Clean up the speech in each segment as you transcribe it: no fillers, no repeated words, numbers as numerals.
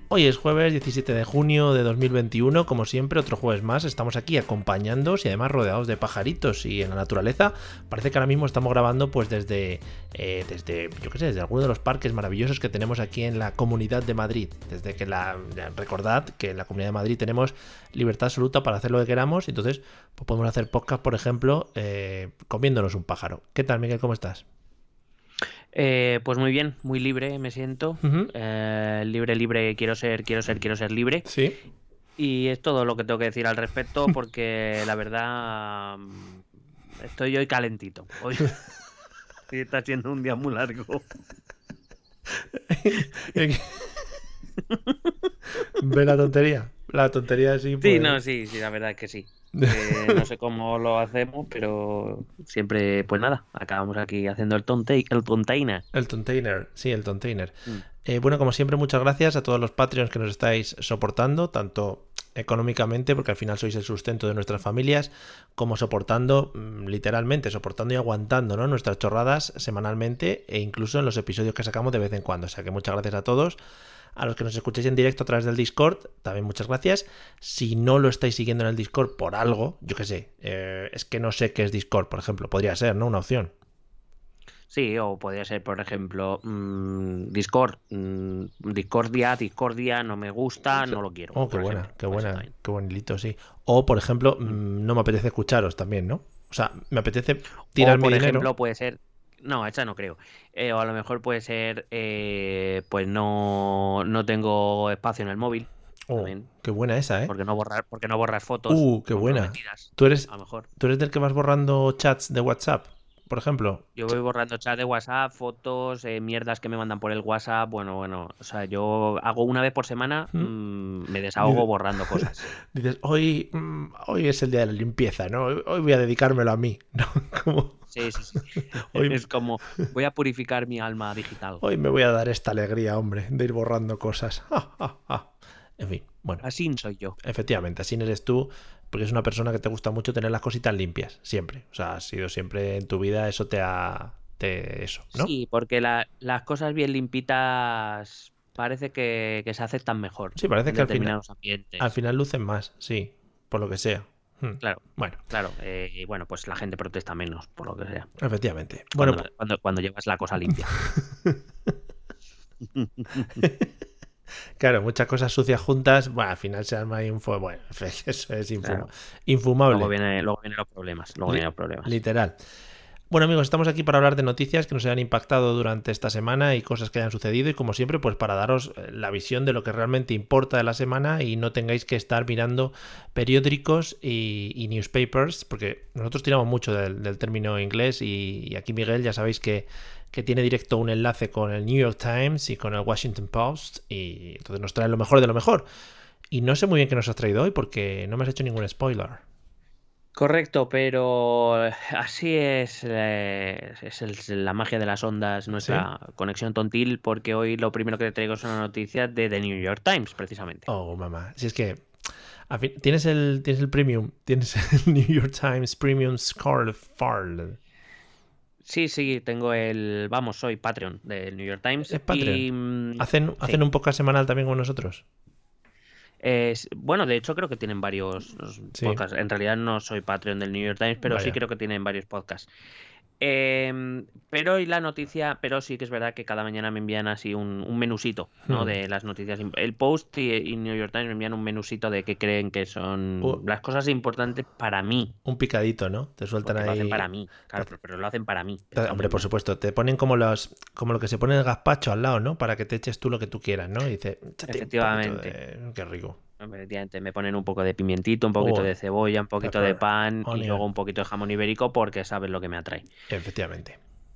Hoy es jueves 17 de junio de 2021, como siempre, otro jueves más. Estamos aquí acompañándoos y además rodeados de pajaritos y en la naturaleza. Parece que ahora mismo estamos grabando pues desde yo qué sé, desde alguno de los parques maravillosos que tenemos aquí en la Comunidad de Madrid. Desde que recordad que en la Comunidad de Madrid tenemos libertad absoluta para hacer lo que queramos. Y entonces pues podemos hacer podcast, por ejemplo, comiéndonos un pájaro. ¿Qué tal, Miguel? ¿Cómo estás? Pues muy bien, muy libre me siento. Uh-huh. Libre, quiero ser libre. Sí. Y es todo lo que tengo que decir al respecto, porque la verdad estoy hoy calentito. Hoy está siendo un día muy largo. ¿Ve la tontería? La tontería sí, pues... Sí, no, sí, la verdad es que sí. No sé cómo lo hacemos, pero siempre, pues nada, acabamos aquí haciendo el tontaina. El Tontainer, sí, el Tontainer. Mm. Bueno, como siempre, muchas gracias a todos los Patreons que nos estáis soportando, tanto económicamente, porque al final sois el sustento de nuestras familias, como soportando, literalmente, soportando y aguantando, ¿no?, nuestras chorradas semanalmente e incluso en los episodios que sacamos de vez en cuando. O sea que muchas gracias a todos. A los que nos escuchéis en directo a través del Discord, también muchas gracias. Si no lo estáis siguiendo en el Discord por algo, yo qué sé, es que no sé qué es Discord, por ejemplo, podría ser, ¿no?, una opción. Sí, o podría ser, por ejemplo, Discord, Discordia, no me gusta, no lo quiero, Oh, qué por buena, ejemplo. qué Pues buena, también. qué buen hilito, sí. O, por ejemplo, Mm. no me apetece escucharos también, ¿no? O sea, me apetece tirar O, mi por dinero. ejemplo, puede ser, no, esa no creo. O a lo mejor puede ser, pues no tengo espacio en el móvil, Oh, también. qué buena esa, ¿eh? Porque no borrar fotos Qué buena. comprometidas, ¿Tú eres, a lo mejor. tú eres del que vas borrando chats de WhatsApp, por ejemplo? Yo voy borrando chat de WhatsApp, fotos, mierdas que me mandan por el WhatsApp. Bueno, o sea, yo hago una vez por semana, ¿Mm? me desahogo Dices, borrando cosas. dices, hoy es el día de la limpieza, ¿no? Hoy voy a dedicármelo a mí, ¿no? Como, Sí. hoy, Es como, voy a purificar mi alma digital. hoy me voy a dar esta alegría, hombre, de ir borrando cosas. En fin, bueno. Así soy yo. Efectivamente, así eres tú, porque es una persona que te gusta mucho tener las cositas limpias, siempre. O sea, ha sido siempre en tu vida, eso eso, ¿no? Sí, porque las cosas bien limpitas parece que se aceptan mejor Sí, parece en que determinados al ambientes. final lucen más, sí, por lo que sea. Claro, Bueno, claro. Y bueno, pues la gente protesta menos, por lo que sea, efectivamente. Bueno, cuando llevas la cosa limpia. claro, muchas cosas sucias juntas, bueno, al final se arma ahí bueno, eso es Claro. infumable, Luego vienen los problemas. Luego vienen los problemas. literal. Bueno, amigos, estamos aquí para hablar de noticias que nos hayan impactado durante esta semana y cosas que hayan sucedido y como siempre pues para daros la visión de lo que realmente importa de la semana y no tengáis que estar mirando periódicos y newspapers, porque nosotros tiramos mucho del término inglés y aquí Miguel ya sabéis que tiene directo un enlace con el New York Times y con el Washington Post y entonces nos trae lo mejor de lo mejor. Y no sé muy bien qué nos has traído hoy porque no me has hecho ningún spoiler. Correcto, pero así es, la magia de las ondas, ¿Sí? nuestra conexión tontil, porque hoy lo primero que te traigo es una noticia de The New York Times, precisamente. Oh, mamá. Si es que tienes el premium, tienes el New York Times Premium Scarlet Farl. Sí, tengo soy Patreon del New York Times Es Patreon. y ¿Hacen sí. un podcast semanal también con nosotros? Bueno, de hecho creo que tienen varios Sí, podcasts. En realidad no soy Patreon del New York Times, pero sí vaya. creo que tienen varios podcasts. Pero y la noticia, pero sí que es verdad que cada mañana me envían así un menusito, ¿no? Hmm. De las noticias. El Post y New York Times me envían un menusito de qué creen que son las cosas importantes para mí, Un picadito, ¿no? Te sueltan porque lo hacen para ahí. mí, te claro, hace- pero lo hacen para mí. Esto Hombre, por no. supuesto, te ponen como lo que se pone en el gazpacho al lado, ¿no? Para que te eches tú lo que tú quieras, ¿no? Y dice, échate un poquito Efectivamente, de... Qué rico. efectivamente, me ponen un poco de pimientito, un poquito Oh, de cebolla, un poquito de pepper, pan y luego onion. un poquito de jamón ibérico porque sabes lo que me atrae. Efectivamente.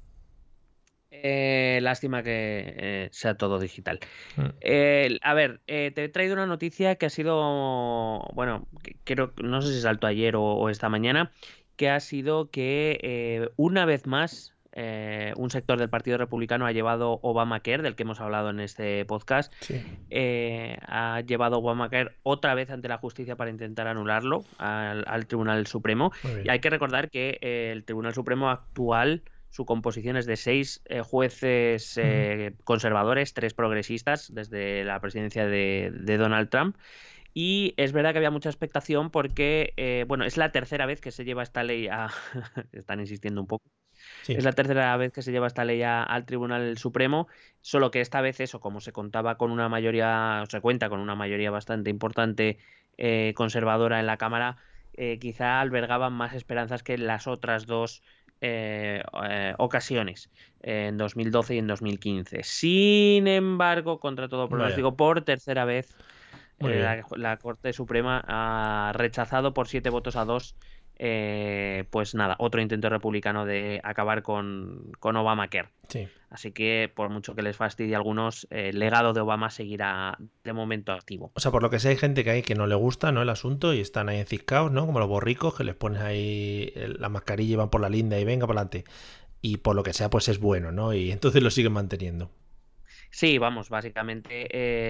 Lástima que sea todo digital. Hmm. A ver, te he traído una noticia que ha sido, bueno, creo, no sé si saltó ayer o esta mañana, que ha sido que una vez más un sector del Partido Republicano ha llevado Obamacare, del que hemos hablado en este podcast, Sí. ha llevado Obamacare otra vez ante la justicia para intentar anularlo al Tribunal Supremo. Muy Y bien. hay que recordar que el Tribunal Supremo actual su composición es de 6 jueces conservadores, 3 progresistas desde la presidencia de Donald Trump. Y es verdad que había mucha expectación porque, bueno, es la tercera vez que se lleva esta ley a... Están insistiendo un poco. Sí. Es la tercera vez que se lleva esta ley al Tribunal Supremo, solo que esta vez eso, como se contaba con una mayoría, o se cuenta con una mayoría bastante importante conservadora en la Cámara, quizá albergaban más esperanzas que las otras dos ocasiones, en 2012 y en 2015. Sin embargo, contra todo Vaya, pronóstico, por tercera vez, muy bien. la Corte Suprema ha rechazado por 7 votos a 2, pues nada, otro intento republicano de acabar con Obamacare. Sí. Así que, por mucho que les fastidie a algunos, el legado de Obama seguirá de momento activo. O sea, por lo que sé, hay gente que hay que no le gusta, ¿no? El asunto y están ahí enciscados, ¿no? Como los borricos que les pones ahí la mascarilla y van por la linda y venga para adelante. Y por lo que sea, pues es bueno, ¿no? Y entonces lo siguen manteniendo. Sí, vamos, básicamente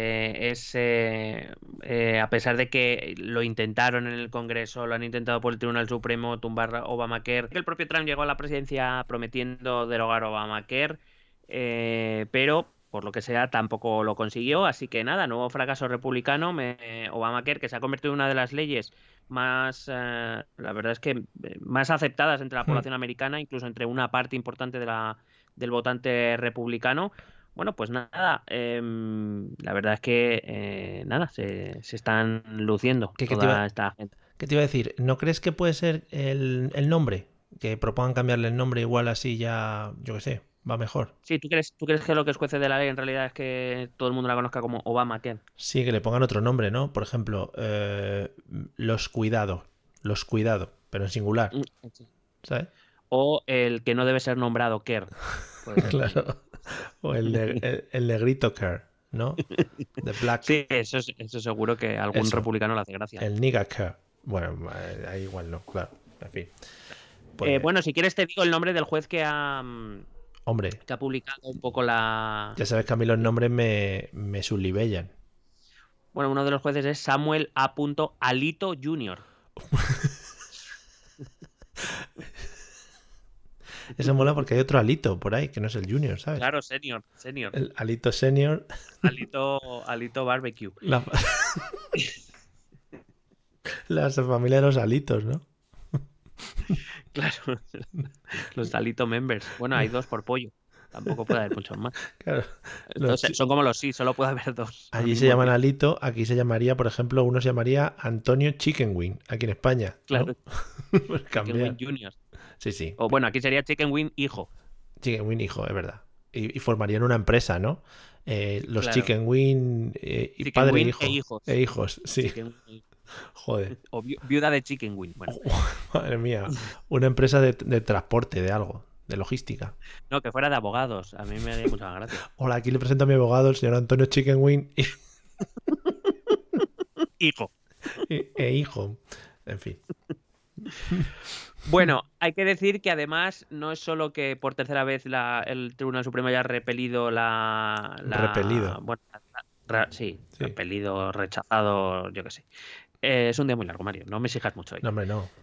a pesar de que lo intentaron en el Congreso, lo han intentado por el Tribunal Supremo tumbar Obamacare, el propio Trump llegó a la presidencia prometiendo derogar Obamacare, pero por lo que sea tampoco lo consiguió, así que nada, nuevo fracaso republicano, Obamacare, que se ha convertido en una de las leyes más, la verdad es que más aceptadas entre la población americana, incluso entre una parte importante del votante republicano. Bueno, pues nada, la verdad es que nada, se están luciendo ¿Qué, qué te iba, toda esta gente. qué te iba a decir? ¿No crees que puede ser el nombre? Que propongan cambiarle el nombre igual así ya, yo qué sé, va mejor. Sí, ¿tú crees que lo que escuece de la ley en realidad es que todo el mundo la conozca como Obamacare? Sí, que le pongan otro nombre, ¿no? Por ejemplo, los cuidados, pero en singular, Mm, sí. ¿sabes? O el que no debe ser nombrado Care, puede ser también. Claro. O el negrito care, ¿no? The black, Sí, eso seguro que a algún eso, republicano le hace gracia. el nigga care. Bueno, ahí igual no, claro. En fin, pues, Bueno, si quieres te digo el nombre del juez hombre, que ha publicado un poco la... ya sabes que a mí los nombres me sublibellan. Bueno, uno de los jueces es Samuel A. Alito Jr. Eso mola porque hay otro Alito por ahí, que no es el Junior, ¿sabes? Claro, senior. El Alito Senior, Alito Barbecue. la, la familia de los Alitos, ¿no? Claro, los Alito members. Bueno, hay 2 por pollo. Tampoco puede haber muchos más. Claro. Entonces, son como los sí, solo puede haber 2 al Allí se mismo llaman tiempo. Alito, aquí se llamaría, por ejemplo, uno se llamaría Antonio Chicken Wing, aquí en España, ¿no? Claro, Pues Chicken cambiar. Wing Junior. Sí, sí. O bueno, aquí sería Chicken Wing hijo. Chicken Wing hijo, es verdad. Y formarían una empresa, ¿no? Los Claro. Chicken Wing y Chicken padre e Wing e hijo. hijos. E hijos, sí. Chicken Wing. Joder. O viuda de Chicken Wing. Bueno, Madre mía. Una empresa de transporte, de algo, de logística. no, que fuera de abogados. A mí me haría mucha gracia. Hola, aquí le presento a mi abogado, el señor Antonio Chicken Wing Hijo. e hijo. En fin. Bueno, hay que decir que además no es solo que por tercera vez el Tribunal Supremo haya repelido Repelido. bueno, sí, Sí. repelido, rechazado, yo qué sé. Es un día muy largo, Mario, no me exijas mucho hoy. No, hombre, no.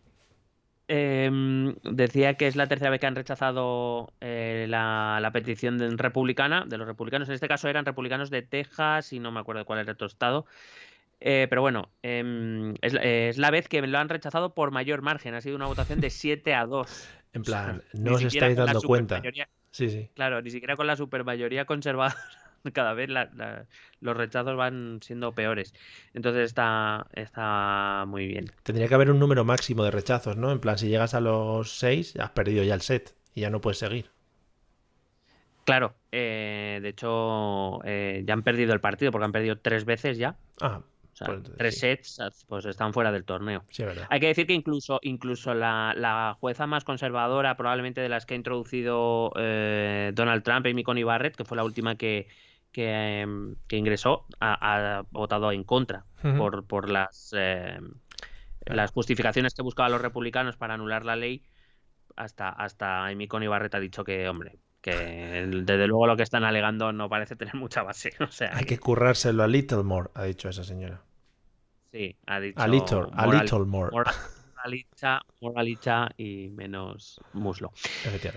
Decía que es la tercera vez que han rechazado la petición republicana, de los republicanos. En este caso eran republicanos de Texas y no me acuerdo cuál era otro estado. Pero bueno, es la vez que lo han rechazado por mayor margen. Ha sido una votación de 7-2. En O sea, plan, ni no os siquiera estáis con la dando cuenta. supermayoría. Sí, sí. Claro, ni siquiera con la supermayoría conservadora. Cada vez los rechazos van siendo peores. Entonces está muy bien. Tendría que haber un número máximo de rechazos, ¿no? En plan, si llegas a los 6, has perdido ya el set y ya no puedes seguir. Claro, de hecho, ya han perdido el partido porque han perdido 3 veces ya. Ah, O sea, pues entonces 3 sí. sets, pues están fuera del torneo. Sí, es verdad. Hay que decir que incluso la jueza más conservadora, probablemente de las que ha introducido Donald Trump, Amy Coney Barrett, que fue la última que ingresó, ha votado en contra Ujú. por las Claro. justificaciones que buscaban los republicanos para anular la ley. Hasta Amy Coney Barrett ha dicho que, hombre, que desde luego lo que están alegando no parece tener mucha base. O sea Hay que que currárselo a little more, ha dicho esa señora. sí, ha A dicho little more. moralicha y menos muslo. Efectivamente.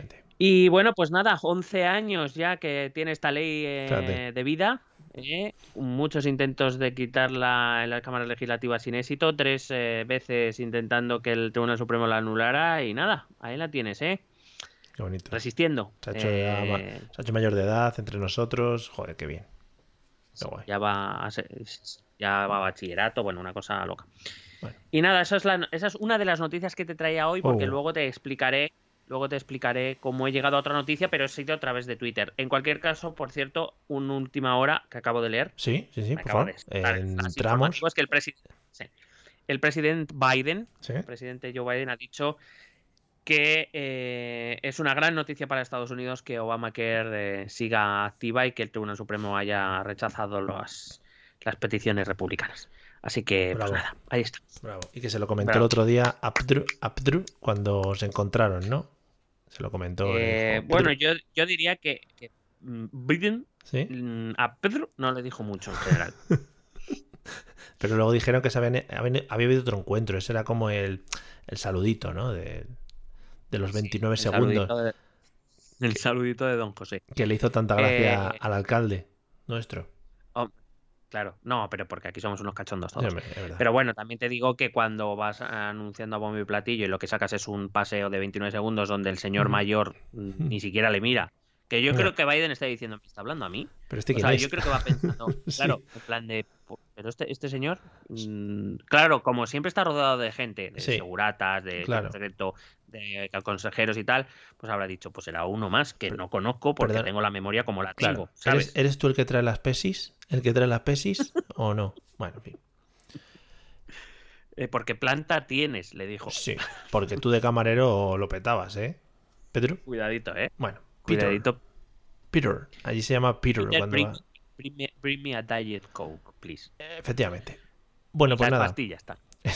Y bueno, pues nada, 11 años ya que tiene esta ley Fíjate. de vida. Muchos intentos de quitarla en la Cámara Legislativa sin éxito, 3 veces intentando que el Tribunal Supremo la anulara y nada, ahí la tienes, Qué bonito. resistiendo. Se ha hecho mayor de edad entre nosotros. Joder, qué bien. Qué Sí, guay. ya va a bachillerato, bueno, una cosa loca. Bueno. Y nada, esa es una de las noticias que te traía hoy, porque luego te explicaré cómo he llegado a otra noticia, pero he sido a través de Twitter. En cualquier caso, por cierto, una última hora que acabo de leer, Sí, me por acabo favor. de estar en flash Entramos. informativo, es que el presidente Biden, Sí. el presidente Joe Biden ha dicho que es una gran noticia para Estados Unidos que Obamacare siga activa y que el Tribunal Supremo haya rechazado las peticiones republicanas. Así que, pues Bravo. nada, ahí está. Bravo. Y que se lo comentó el Bravo. otro día a Abdru cuando se encontraron, ¿no? Se lo comentó, le dijo. Bueno, yo diría que Biden Sí. a Pedro no le dijo mucho en general. Pero luego dijeron que había habido otro encuentro. Ese era como el saludito, ¿no? De los 29 Sí, segundos. el saludito de Don José. Que le hizo tanta gracia al alcalde nuestro. Claro, no, pero porque aquí somos unos cachondos Sí, todos. hombre, es verdad. Pero bueno, también te digo que cuando vas anunciando a bombo y platillo y lo que sacas es un paseo de 29 segundos donde el señor mayor ni siquiera le mira. Que yo creo que Biden está diciendo, ¿me está hablando a mí? Pero este O quién sea, es. yo creo que va pensando, Sí. claro, en plan de, pero este señor, claro, como siempre está rodeado de gente, de Sí, seguratas, de claro. secreto, de consejeros y tal, pues habrá dicho, pues será uno más que no conozco porque Perdona. tengo la memoria como la Claro. tengo, ¿sabes? ¿Eres tú el que trae las pesis? ¿El que trae las pesis o no? Bueno, en fin. Porque planta tienes, le dijo. Sí, porque tú de camarero lo petabas, ¿eh? ¿Pedro? Cuidadito, Bueno, Cuidadito. Peter. Allí se llama Peter cuando Bring, va. bring me a Diet Coke, please. Efectivamente. Bueno, pues Las nada. pastillas están.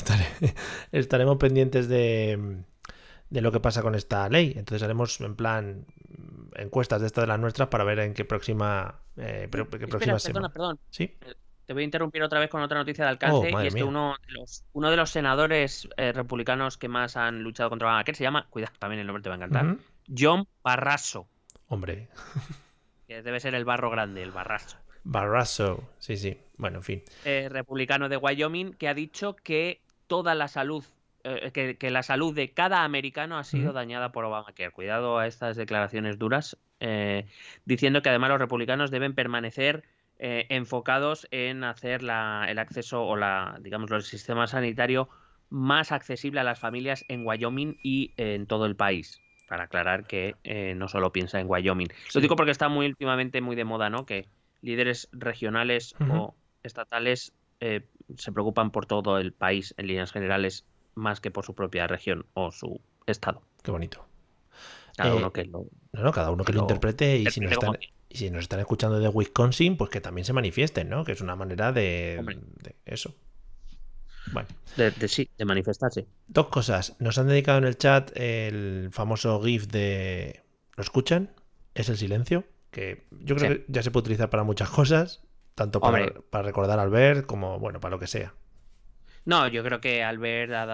Estaremos pendientes de lo que pasa con esta ley. Entonces haremos en plan encuestas de estas de las nuestras para ver en qué próxima semana. Perdón. ¿Sí? Te voy a interrumpir otra vez con otra noticia de alcance. Madre Y es que mía. uno de los senadores republicanos que más han luchado contra Obamacare se llama, cuidado, también el nombre te va a encantar, John Barrasso. Hombre. Que debe ser el barro grande, el Barrasso. Barrasso. Sí. Bueno, en fin. Republicano de Wyoming, que ha dicho que toda la salud, que la salud de cada americano ha sido dañada por Obamacare. Cuidado a estas declaraciones duras, diciendo que además los republicanos deben permanecer enfocados en hacer el acceso o digamos, el sistema sanitario más accesible a las familias en Wyoming y en todo el país. Para aclarar que no solo piensa en Wyoming. Sí. Lo digo porque está últimamente muy de moda, ¿no? Que líderes regionales o estatales se preocupan por todo el país en líneas generales más que por su propia región o su estado. Qué bonito. Cada uno que lo... No, cada uno que lo interprete y si nos están escuchando de Wisconsin, pues que también se manifiesten, ¿no? Que es una manera de eso. Bueno. De manifestarse. Dos cosas. Nos han dedicado en el chat el famoso GIF de... ¿Lo escuchan? Es el silencio, que yo creo que ya se puede utilizar para muchas cosas, tanto para recordar a Albert como, bueno, para lo que sea. No, yo creo que Albert ha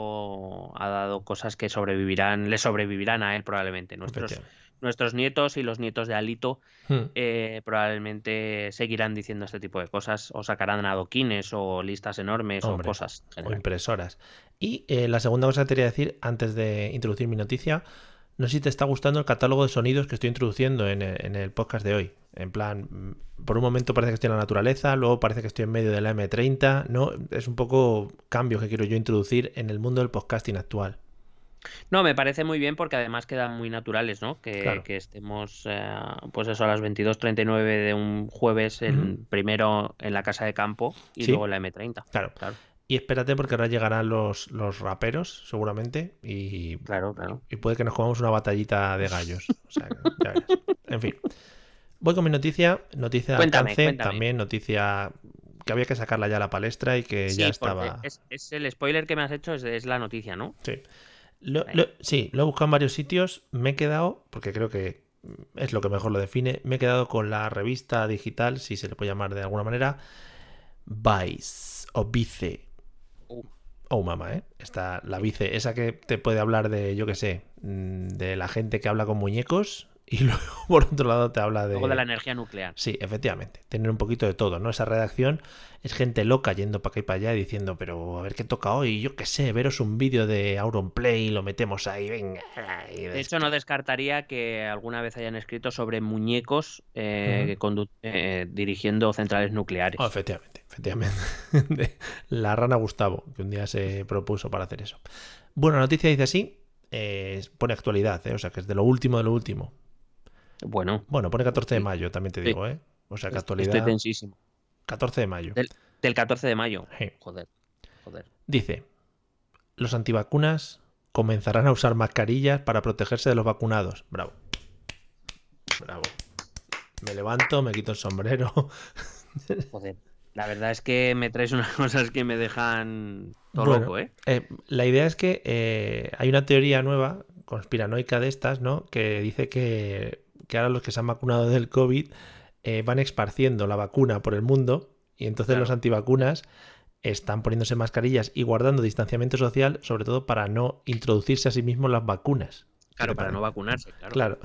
dado cosas que le sobrevivirán a él probablemente. Nuestros nietos y los nietos de Alito probablemente seguirán diciendo este tipo de cosas o sacarán adoquines o listas enormes o cosas. O impresoras. Y la segunda cosa que te quería decir antes de introducir mi noticia, no sé si te está gustando el catálogo de sonidos que estoy introduciendo en el podcast de hoy. En plan, por un momento parece que estoy en la naturaleza, luego parece que estoy en medio de la M30, ¿no? Es un poco cambio que quiero yo introducir en el mundo del podcasting actual. No, me parece muy bien porque además quedan muy naturales, ¿no? Que estemos, pues eso, a las 22:39 de un jueves, primero en la casa de campo y luego en la M30. Claro. Y espérate porque ahora llegarán los raperos, seguramente, y puede que nos comamos una batallita de gallos. O sea, ya verás. En fin. Voy con mi noticia de alcance, también noticia que había que sacarla ya a la palestra y que ya estaba... Es el spoiler que me has hecho, es la noticia, ¿no? Sí. Lo he buscado en varios sitios, me he quedado, porque creo que es lo que mejor lo define, me he quedado con la revista digital, si se le puede llamar de alguna manera, Vice, o Vice, Oh, mamá, ¿eh? Está la vice, esa que te puede hablar de, yo qué sé, de la gente que habla con muñecos y luego por otro lado te habla Luego de la de... energía nuclear. Sí, efectivamente, tener un poquito de todo, ¿no? Esa redacción es gente loca yendo para acá y para allá y diciendo, pero a ver qué toca hoy, yo qué sé, veros un vídeo de Auronplay y lo metemos ahí, venga. De hecho, no descartaría que alguna vez hayan escrito sobre muñecos Ujú. dirigiendo centrales Oh, nucleares. efectivamente, efectivamente. La rana Gustavo, que un día se propuso para hacer eso. Bueno, la noticia dice así, pone actualidad, ¿eh? O sea que es de lo último de lo último. Bueno, Bueno, pone 14 de estoy, mayo, también te estoy, digo, ¿eh? O sea que estoy actualidad, tensísimo. 14 de mayo. Del 14 de mayo. Sí. Joder, joder. Dice, los antivacunas comenzarán a usar mascarillas para protegerse de los vacunados. Bravo, bravo. Me levanto, me quito el sombrero. Joder. La verdad es que me traes unas cosas que me dejan todo Bueno, loco, ¿eh? la idea es que hay una teoría nueva, conspiranoica de estas, ¿no? Que dice que ahora los que se han vacunado del COVID van esparciendo la vacuna por el mundo y entonces los Claro, antivacunas están poniéndose mascarillas y guardando distanciamiento social, sobre todo para no introducirse a sí mismos las vacunas. ¿Qué te claro, para no parece? vacunarse, claro. Claro,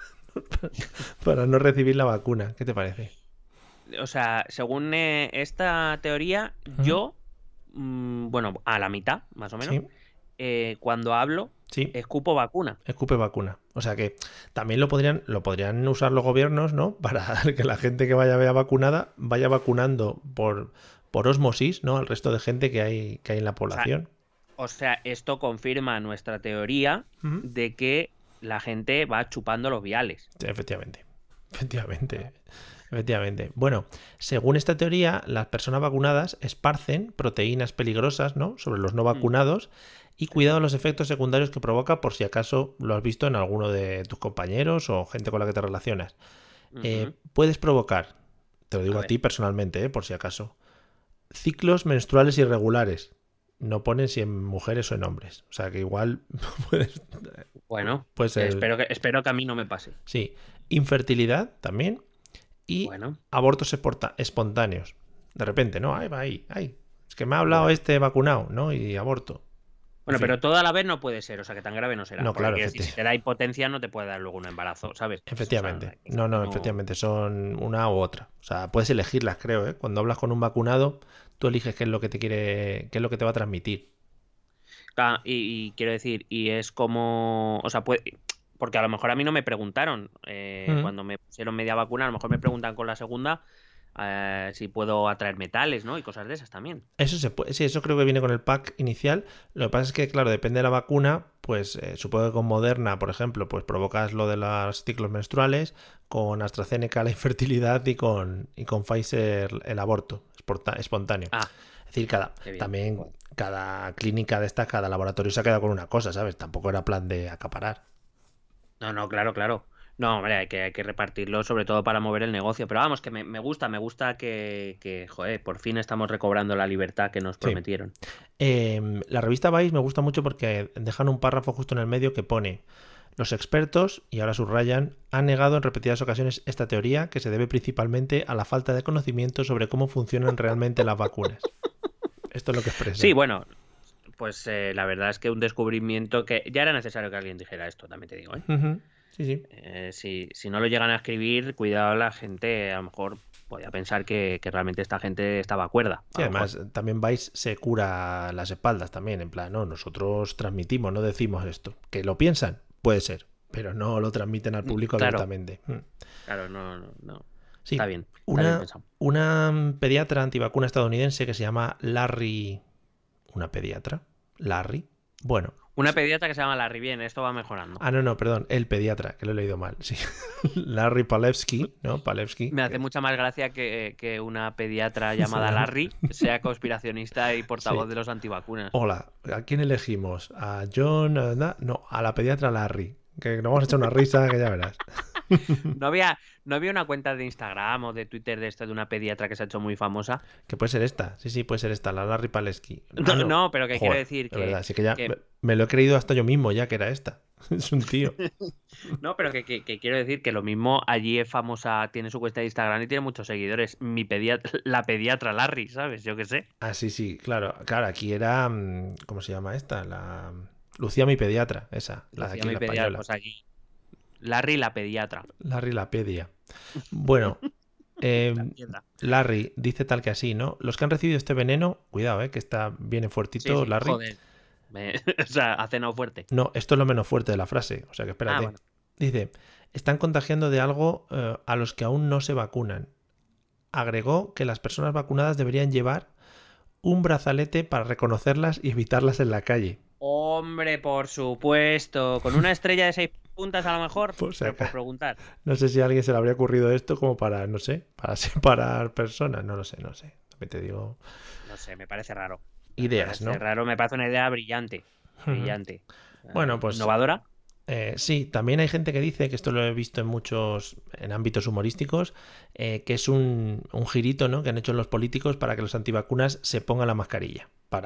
para no recibir la vacuna. ¿Qué te parece? O sea, según esta teoría, Ujú. yo, bueno, a la mitad, más o menos, Sí, cuando hablo, sí, escupo vacuna. escupe vacuna. O sea que también lo podrían usar los gobiernos, ¿no? Para que la gente que vaya vacunada vaya vacunando por osmosis, ¿no? Al resto de gente que hay en la O sea, población. esto confirma nuestra teoría Ujú. de que la gente va chupando los viales. Sí, efectivamente. Efectivamente. Efectivamente. Bueno, según esta teoría, las personas vacunadas esparcen proteínas peligrosas, ¿no? Sobre los no Mm, vacunados y cuidado eso. de los efectos secundarios que provoca por si acaso lo has visto en alguno de tus compañeros o gente con la que te relacionas. Ujú. Puedes provocar, te lo A digo a ver, ti personalmente, por si acaso, ciclos menstruales irregulares. No ponen si en mujeres o en hombres. O sea que igual puedes- bueno, puede ser, espero que a mí no me pase. sí, infertilidad también y Bueno, abortos espontáneos. De repente, ¿no? Ahí va, ahí. Es que me ha hablado bueno. este vacunado, ¿no? Y aborto. En Bueno, fin. pero toda a la vez no puede ser, o sea que tan grave no será. No, Porque claro, quiero decir, si te da impotencia no te puede dar luego un embarazo, ¿sabes? O sea, efectivamente. No, que no, no. efectivamente. Son una u otra. O sea, puedes elegirlas, creo, ¿eh? Cuando hablas con un vacunado, tú eliges qué es lo que te quiere, qué es lo que te va a transmitir. Y quiero decir, y es como, o sea, puede, porque a lo mejor a mí no me preguntaron Mm. cuando me pusieron media vacuna, a lo mejor me preguntan con la segunda si puedo atraer metales, ¿no? Y cosas de esas también. Eso se puede, sí, eso creo que viene con el pack inicial. Lo que pasa es que, claro, depende de la vacuna, pues supongo que con Moderna, por ejemplo, pues provocas lo de los ciclos menstruales, con AstraZeneca la infertilidad y con Pfizer el aborto espontáneo. Ah, Es decir, qué bien. también Joder. cada clínica de estas, cada laboratorio se ha quedado con una cosa, ¿sabes? Tampoco era plan de acaparar. No, no, claro, claro. No, hombre, hay que repartirlo sobre todo para mover el negocio. Pero vamos, que me gusta que, joder, por fin estamos recobrando la libertad que nos Sí. prometieron. La revista Vice me gusta mucho porque dejan un párrafo justo en el medio que pone: los expertos, y ahora subrayan, han negado en repetidas ocasiones esta teoría que se debe principalmente a la falta de conocimiento sobre cómo funcionan realmente las vacunas. Esto es lo que Sí, expresan. bueno, pues la verdad es que un descubrimiento que ya era necesario que alguien dijera esto, también te digo, ¿eh? Ujú. Sí, sí. Si no lo llegan a escribir, cuidado, la gente a lo mejor podía pensar que realmente esta gente estaba cuerda, Sí, a lo mejor. además también Vice se cura las espaldas también, en plan, no, nosotros transmitimos, no decimos esto. ¿Que lo piensan? Puede ser, pero no lo transmiten al público Claro, abiertamente. claro, no, no, no. Sí, Está bien una, pensado. una pediatra antivacuna estadounidense que se llama Larry... ¿Una pediatra? Larry. Bueno. Una pediatra que se llama Larry, bien, esto va mejorando. Ah, no, no, perdón, el pediatra, que lo he leído mal. Sí. Larry Palevsky, ¿no? Palevsky. Me hace mucha más gracia que una pediatra llamada Larry sea conspiracionista y portavoz Sí. de los antivacunas. Hola, ¿a quién elegimos? ¿A John? No, a la pediatra Larry. Que nos vamos a echar una risa, que ya verás. ¿No había una cuenta de Instagram o de Twitter de esto de una pediatra que se ha hecho muy famosa? Que puede ser esta. Sí, sí, puede ser esta, la Larry Palevsky. Ah, No, no. no, pero que quiero Joder, decir de verdad, que, sí que ya que me lo he creído hasta yo mismo ya que era esta. Es un tío. No, pero que quiero decir que lo mismo allí es famosa, tiene su cuenta de Instagram y tiene muchos seguidores. La pediatra Larry, ¿sabes? Yo qué sé. Ah, sí, sí, claro. Claro, aquí era. ¿Cómo se llama esta? Lucía, mi pediatra, esa, la de Lucía aquí, mi la pediatra, española. pues aquí. Larry la pediatra. Larry la pedia. Bueno, La eh, piedra. Larry dice tal que así, ¿no? Los que han recibido este veneno, cuidado, que está bien Sí, fuertito, sí, Larry. joder. O sea, ha cenado fuerte. No, esto es lo menos fuerte de la frase, o sea que Ah, espérate. bueno. Dice, están contagiando de algo a los que aún no se vacunan. Agregó que las personas vacunadas deberían llevar un brazalete para reconocerlas y evitarlas en la calle. Hombre, por supuesto. Con una estrella de 6 puntas a lo mejor, Pues pero por acá. preguntar. No sé si a alguien se le habría ocurrido esto como para, no sé, para separar personas. No lo sé, no sé. También te digo No sé, me parece raro. Me ideas, parece ¿no? raro, me parece una idea brillante. Brillante. Bueno, pues ¿Innovadora? sí, también hay gente que dice, que esto lo he visto en muchos, en ámbitos humorísticos, que es un girito, ¿no? Que han hecho los políticos para que los antivacunas se pongan la mascarilla.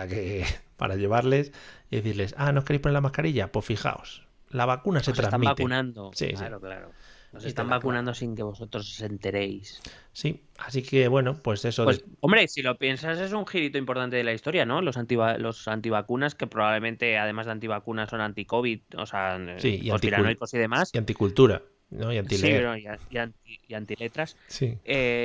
Para llevarles y decirles, ah, ¿no os queréis poner la mascarilla? Pues fijaos, la vacuna se Os están transmite. vacunando. Sí, sí. Claro, claro. Os Y te están la clavan. vacunando sin que vosotros os enteréis. Sí, así que bueno, pues eso Pues, hombre, si lo piensas, es un girito importante de la historia, ¿no? Los antivacunas, que probablemente, además de antivacunas, son anti-COVID, o sea, sí, conspiranoicos y demás. y anticultura, ¿no? Y Sí, antileer. pero y antiletras. Sí.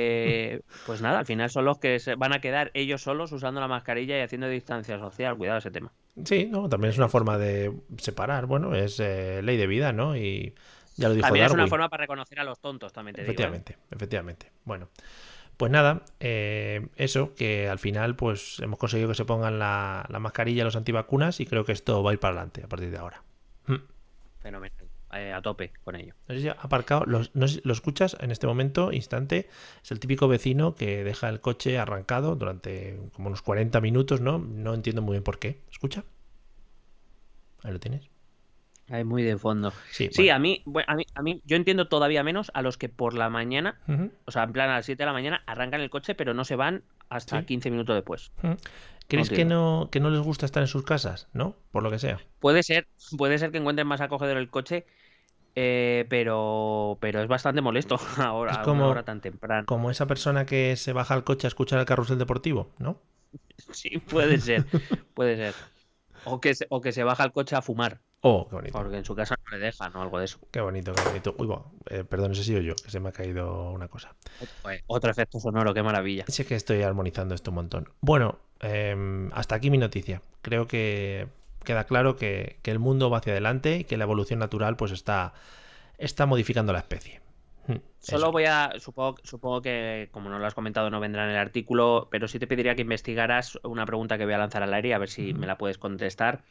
Pues nada, al final son los que se van a quedar ellos solos usando la mascarilla y haciendo distancia social. Cuidado ese tema. Sí, no, también es una forma de separar, bueno, es ley de vida, ¿no? Y ya lo dijo También es una Darwin. forma para reconocer a los tontos, también te digo, ¿eh? Efectivamente, efectivamente. Bueno, pues nada, eso, que al final pues hemos conseguido que se pongan la mascarilla los antivacunas y creo que esto va a ir para adelante a partir de ahora. Fenomenal. A tope con ello. No sé si ha aparcado, no sé si lo escuchas en este momento, instante, es el típico vecino que deja el coche arrancado durante como unos 40 minutos, ¿no? No entiendo muy bien por qué. ¿Escucha? Ahí lo tienes. Hay muy de fondo. Sí, Sí, bueno. a mí, yo entiendo todavía menos a los que por la mañana, Ujú, o sea, en plan a las 7 de la mañana, arrancan el coche, pero no se van hasta sí. 15 minutos después. Ujú. No ¿Crees entiendo. que no les gusta estar en sus casas? ¿No? Por lo que sea. Puede ser, puede ser que encuentren más acogedor el coche, pero es bastante molesto Es ahora, a una hora como, tan temprana. como esa persona que se baja al coche a escuchar el carrusel deportivo, ¿no? Sí, puede ser, puede ser. O que se baja el coche a fumar, Oh, qué bonito. porque en su casa no le dejan o algo de eso. Qué bonito, qué bonito. Uy, bueno, perdón, ese he sido yo, que se me ha caído una cosa. Otro efecto sonoro, qué maravilla. Sí que estoy armonizando esto un montón. Bueno, hasta aquí mi noticia. Creo que queda claro que el mundo va hacia adelante y que la evolución natural pues está modificando la especie. Eso. Supongo que, como no lo has comentado, no vendrá en el artículo, pero sí te pediría que investigaras una pregunta que voy a lanzar al aire, a ver si me la puedes contestar.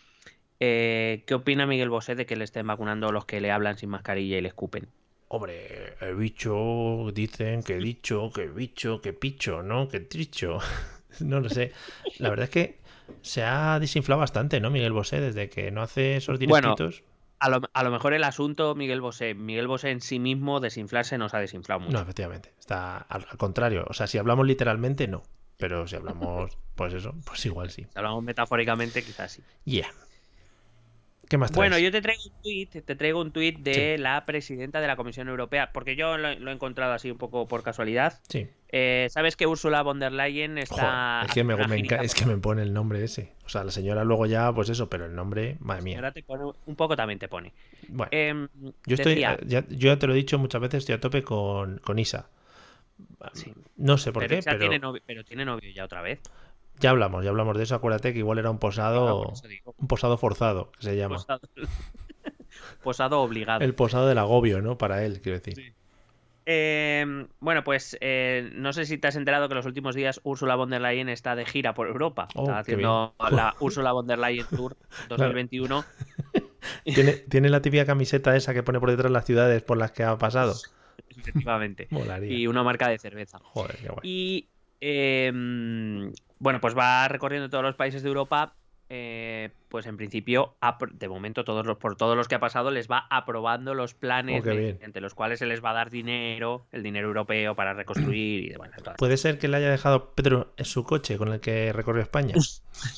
¿Qué opina Miguel Bosé de que le estén vacunando a los que le hablan sin mascarilla y le escupen? Hombre, el bicho, dicen que dicho, que bicho, que picho, ¿no? Que tricho. No lo sé. La verdad es que se ha desinflado bastante, ¿no? Miguel Bosé, desde que no hace esos Bueno, directitos. a lo mejor el asunto, Miguel Bosé en sí mismo desinflarse nos ha desinflado No, mucho. efectivamente. Está al contrario. O sea, si hablamos literalmente, no. Pero si hablamos, pues eso, pues igual sí. Si hablamos metafóricamente, quizás sí. Yeah. ¿Qué más Bueno, traes? yo te traigo un tuit Sí, de la presidenta de la Comisión Europea, porque yo lo he encontrado así un poco por casualidad. sí. ¿Sabes que Ursula von der Leyen Joder, está es que haciendo una girita es por que me pone el nombre ese. O sea, la señora luego ya, pues eso, pero el nombre, la madre mía. señora te pone un poco también te pone. Bueno, Em, yo estoy, decía, yo ya te lo he dicho muchas veces, estoy a tope con Isa. sí, No sé por pero qué, esa tiene pero novio, pero tiene novio ya otra vez. ya hablamos de eso. Acuérdate que igual era Claro, por eso digo. un posado forzado, que se llama. Posado, posado obligado. El posado del agobio, ¿no? Para él, quiero decir. Sí. Bueno, pues no sé si te has enterado que los últimos días Ursula von der Leyen está de gira por Europa. Está Oh, qué bien. haciendo la Ursula von der Leyen Tour Claro. 2021. ¿Tiene la típica camiseta esa que pone por detrás las ciudades por las que ha pasado? Efectivamente. Molaría. Y una marca de cerveza. Joder, qué guay. Y bueno, pues va recorriendo todos los países de Europa. Pues en principio, de momento, por todos los que ha pasado, les va aprobando los Oh, planes qué bien. mediante los cuales se les va a dar dinero, el dinero europeo para reconstruir y bueno, todas ¿Puede estas ser que le haya dejado Pedro en su coche con el que recorrió España? cosas.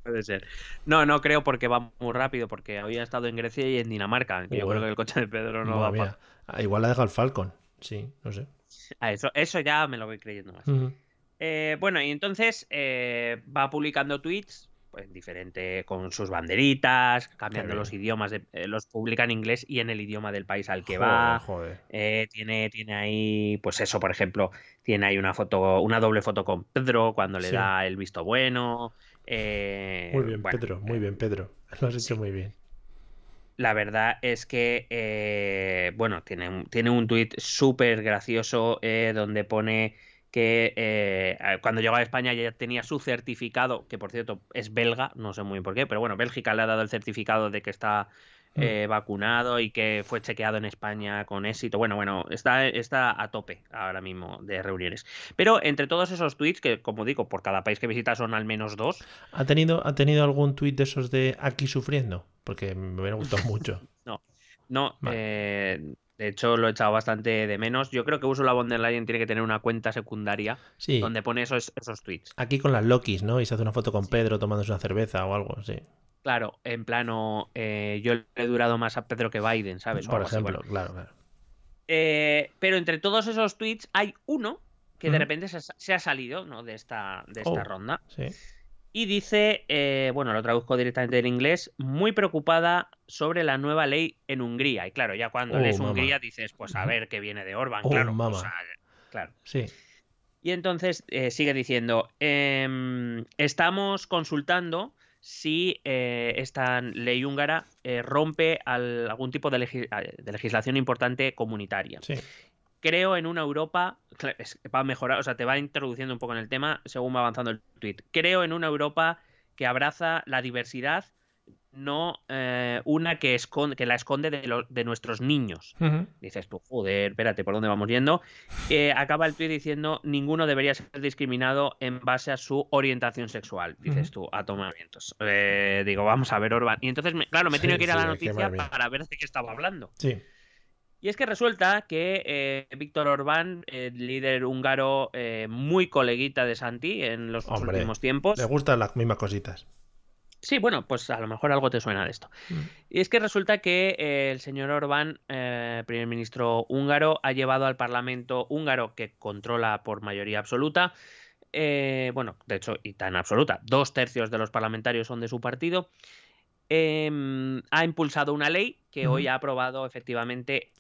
Puede ser. No, no creo porque va muy rápido, porque había estado en Grecia y en Dinamarca, que yo creo que el coche de Pedro no Madre va para... mía. Igual la deja el Falcon. Sí, no sé. Eso ya me lo voy creyendo más. Ujú. Bueno, y entonces va publicando tweets, pues diferente, con sus banderitas, Qué cambiando los bien. idiomas, los publica en inglés y en el idioma del país al que Joder, va. joder. Tiene ahí, pues eso, por ejemplo, tiene ahí una foto, una doble foto con Pedro cuando le Sí. da el visto bueno. Muy bien, Bueno, Pedro. Muy bien, Pedro. Lo has hecho sí. muy bien. La verdad es que, bueno, tiene un tuit súper gracioso donde pone que cuando llegó a España ya tenía su certificado, que por cierto es belga, no sé muy bien por qué, pero bueno, Bélgica le ha dado el certificado de que está Mm. vacunado y que fue chequeado en España con éxito. Bueno, está a tope ahora mismo de reuniones. Pero entre todos esos tweets, que como digo, por cada país que visita son al menos dos. ¿Ha tenido algún tuit de esos de aquí sufriendo? Porque me hubiera gustado mucho. No, no. Vale. De hecho, lo he echado bastante de menos. Yo creo que Ursula von der Leyen tiene que tener una cuenta secundaria Sí, donde pone esos tweets. aquí con las Lokis, ¿no? Y se hace una foto con Sí. Pedro tomándose una cerveza o algo, sí. Claro, en plano, yo le he durado más a Pedro que Biden, ¿sabes? O Por algo así. ejemplo, Bueno, claro, claro. pero entre todos esos tweets hay uno que de Ujú. repente se ha salido, ¿no? de esta Oh, ronda. sí. Y dice, bueno, lo traduzco directamente del inglés, muy preocupada sobre la nueva ley en Hungría. Y claro, ya cuando Oh, lees mamá. Hungría dices, pues a ver qué viene de Orban, Oh, claro. O mamá. sea, claro. Sí. Y entonces sigue diciendo, estamos consultando si esta ley húngara rompe algún tipo de legislación importante comunitaria. Sí. Creo en una Europa, va a mejorar, o sea, te va introduciendo un poco en el tema según va avanzando el tweet. Creo en una Europa que abraza la diversidad, no una que la esconde de nuestros niños. Ujú. Dices tú, joder, espérate, ¿por dónde vamos yendo? Acaba el tweet diciendo, ninguno debería ser discriminado en base a su orientación sexual. Ujú. Dices tú, a tomamientos. Digo, vamos a ver, Orban. Y entonces, claro, me he tenido Sí, que ir a sí, la aquí, madre noticia mía. para ver de qué estaba hablando. Sí. Y es que resulta que Víctor Orbán, el líder húngaro muy coleguita de Santi en los Hombre, últimos le tiempos. gustan las mismas cositas. Sí, bueno, pues a lo mejor algo te suena de esto. Mm. Y es que resulta que el señor Orbán, primer ministro húngaro, ha llevado al Parlamento húngaro, que controla por mayoría absoluta, bueno, de hecho, y tan absoluta, 2/3 de los parlamentarios son de su partido, ha impulsado una ley que Ujú. hoy ha aprobado efectivamente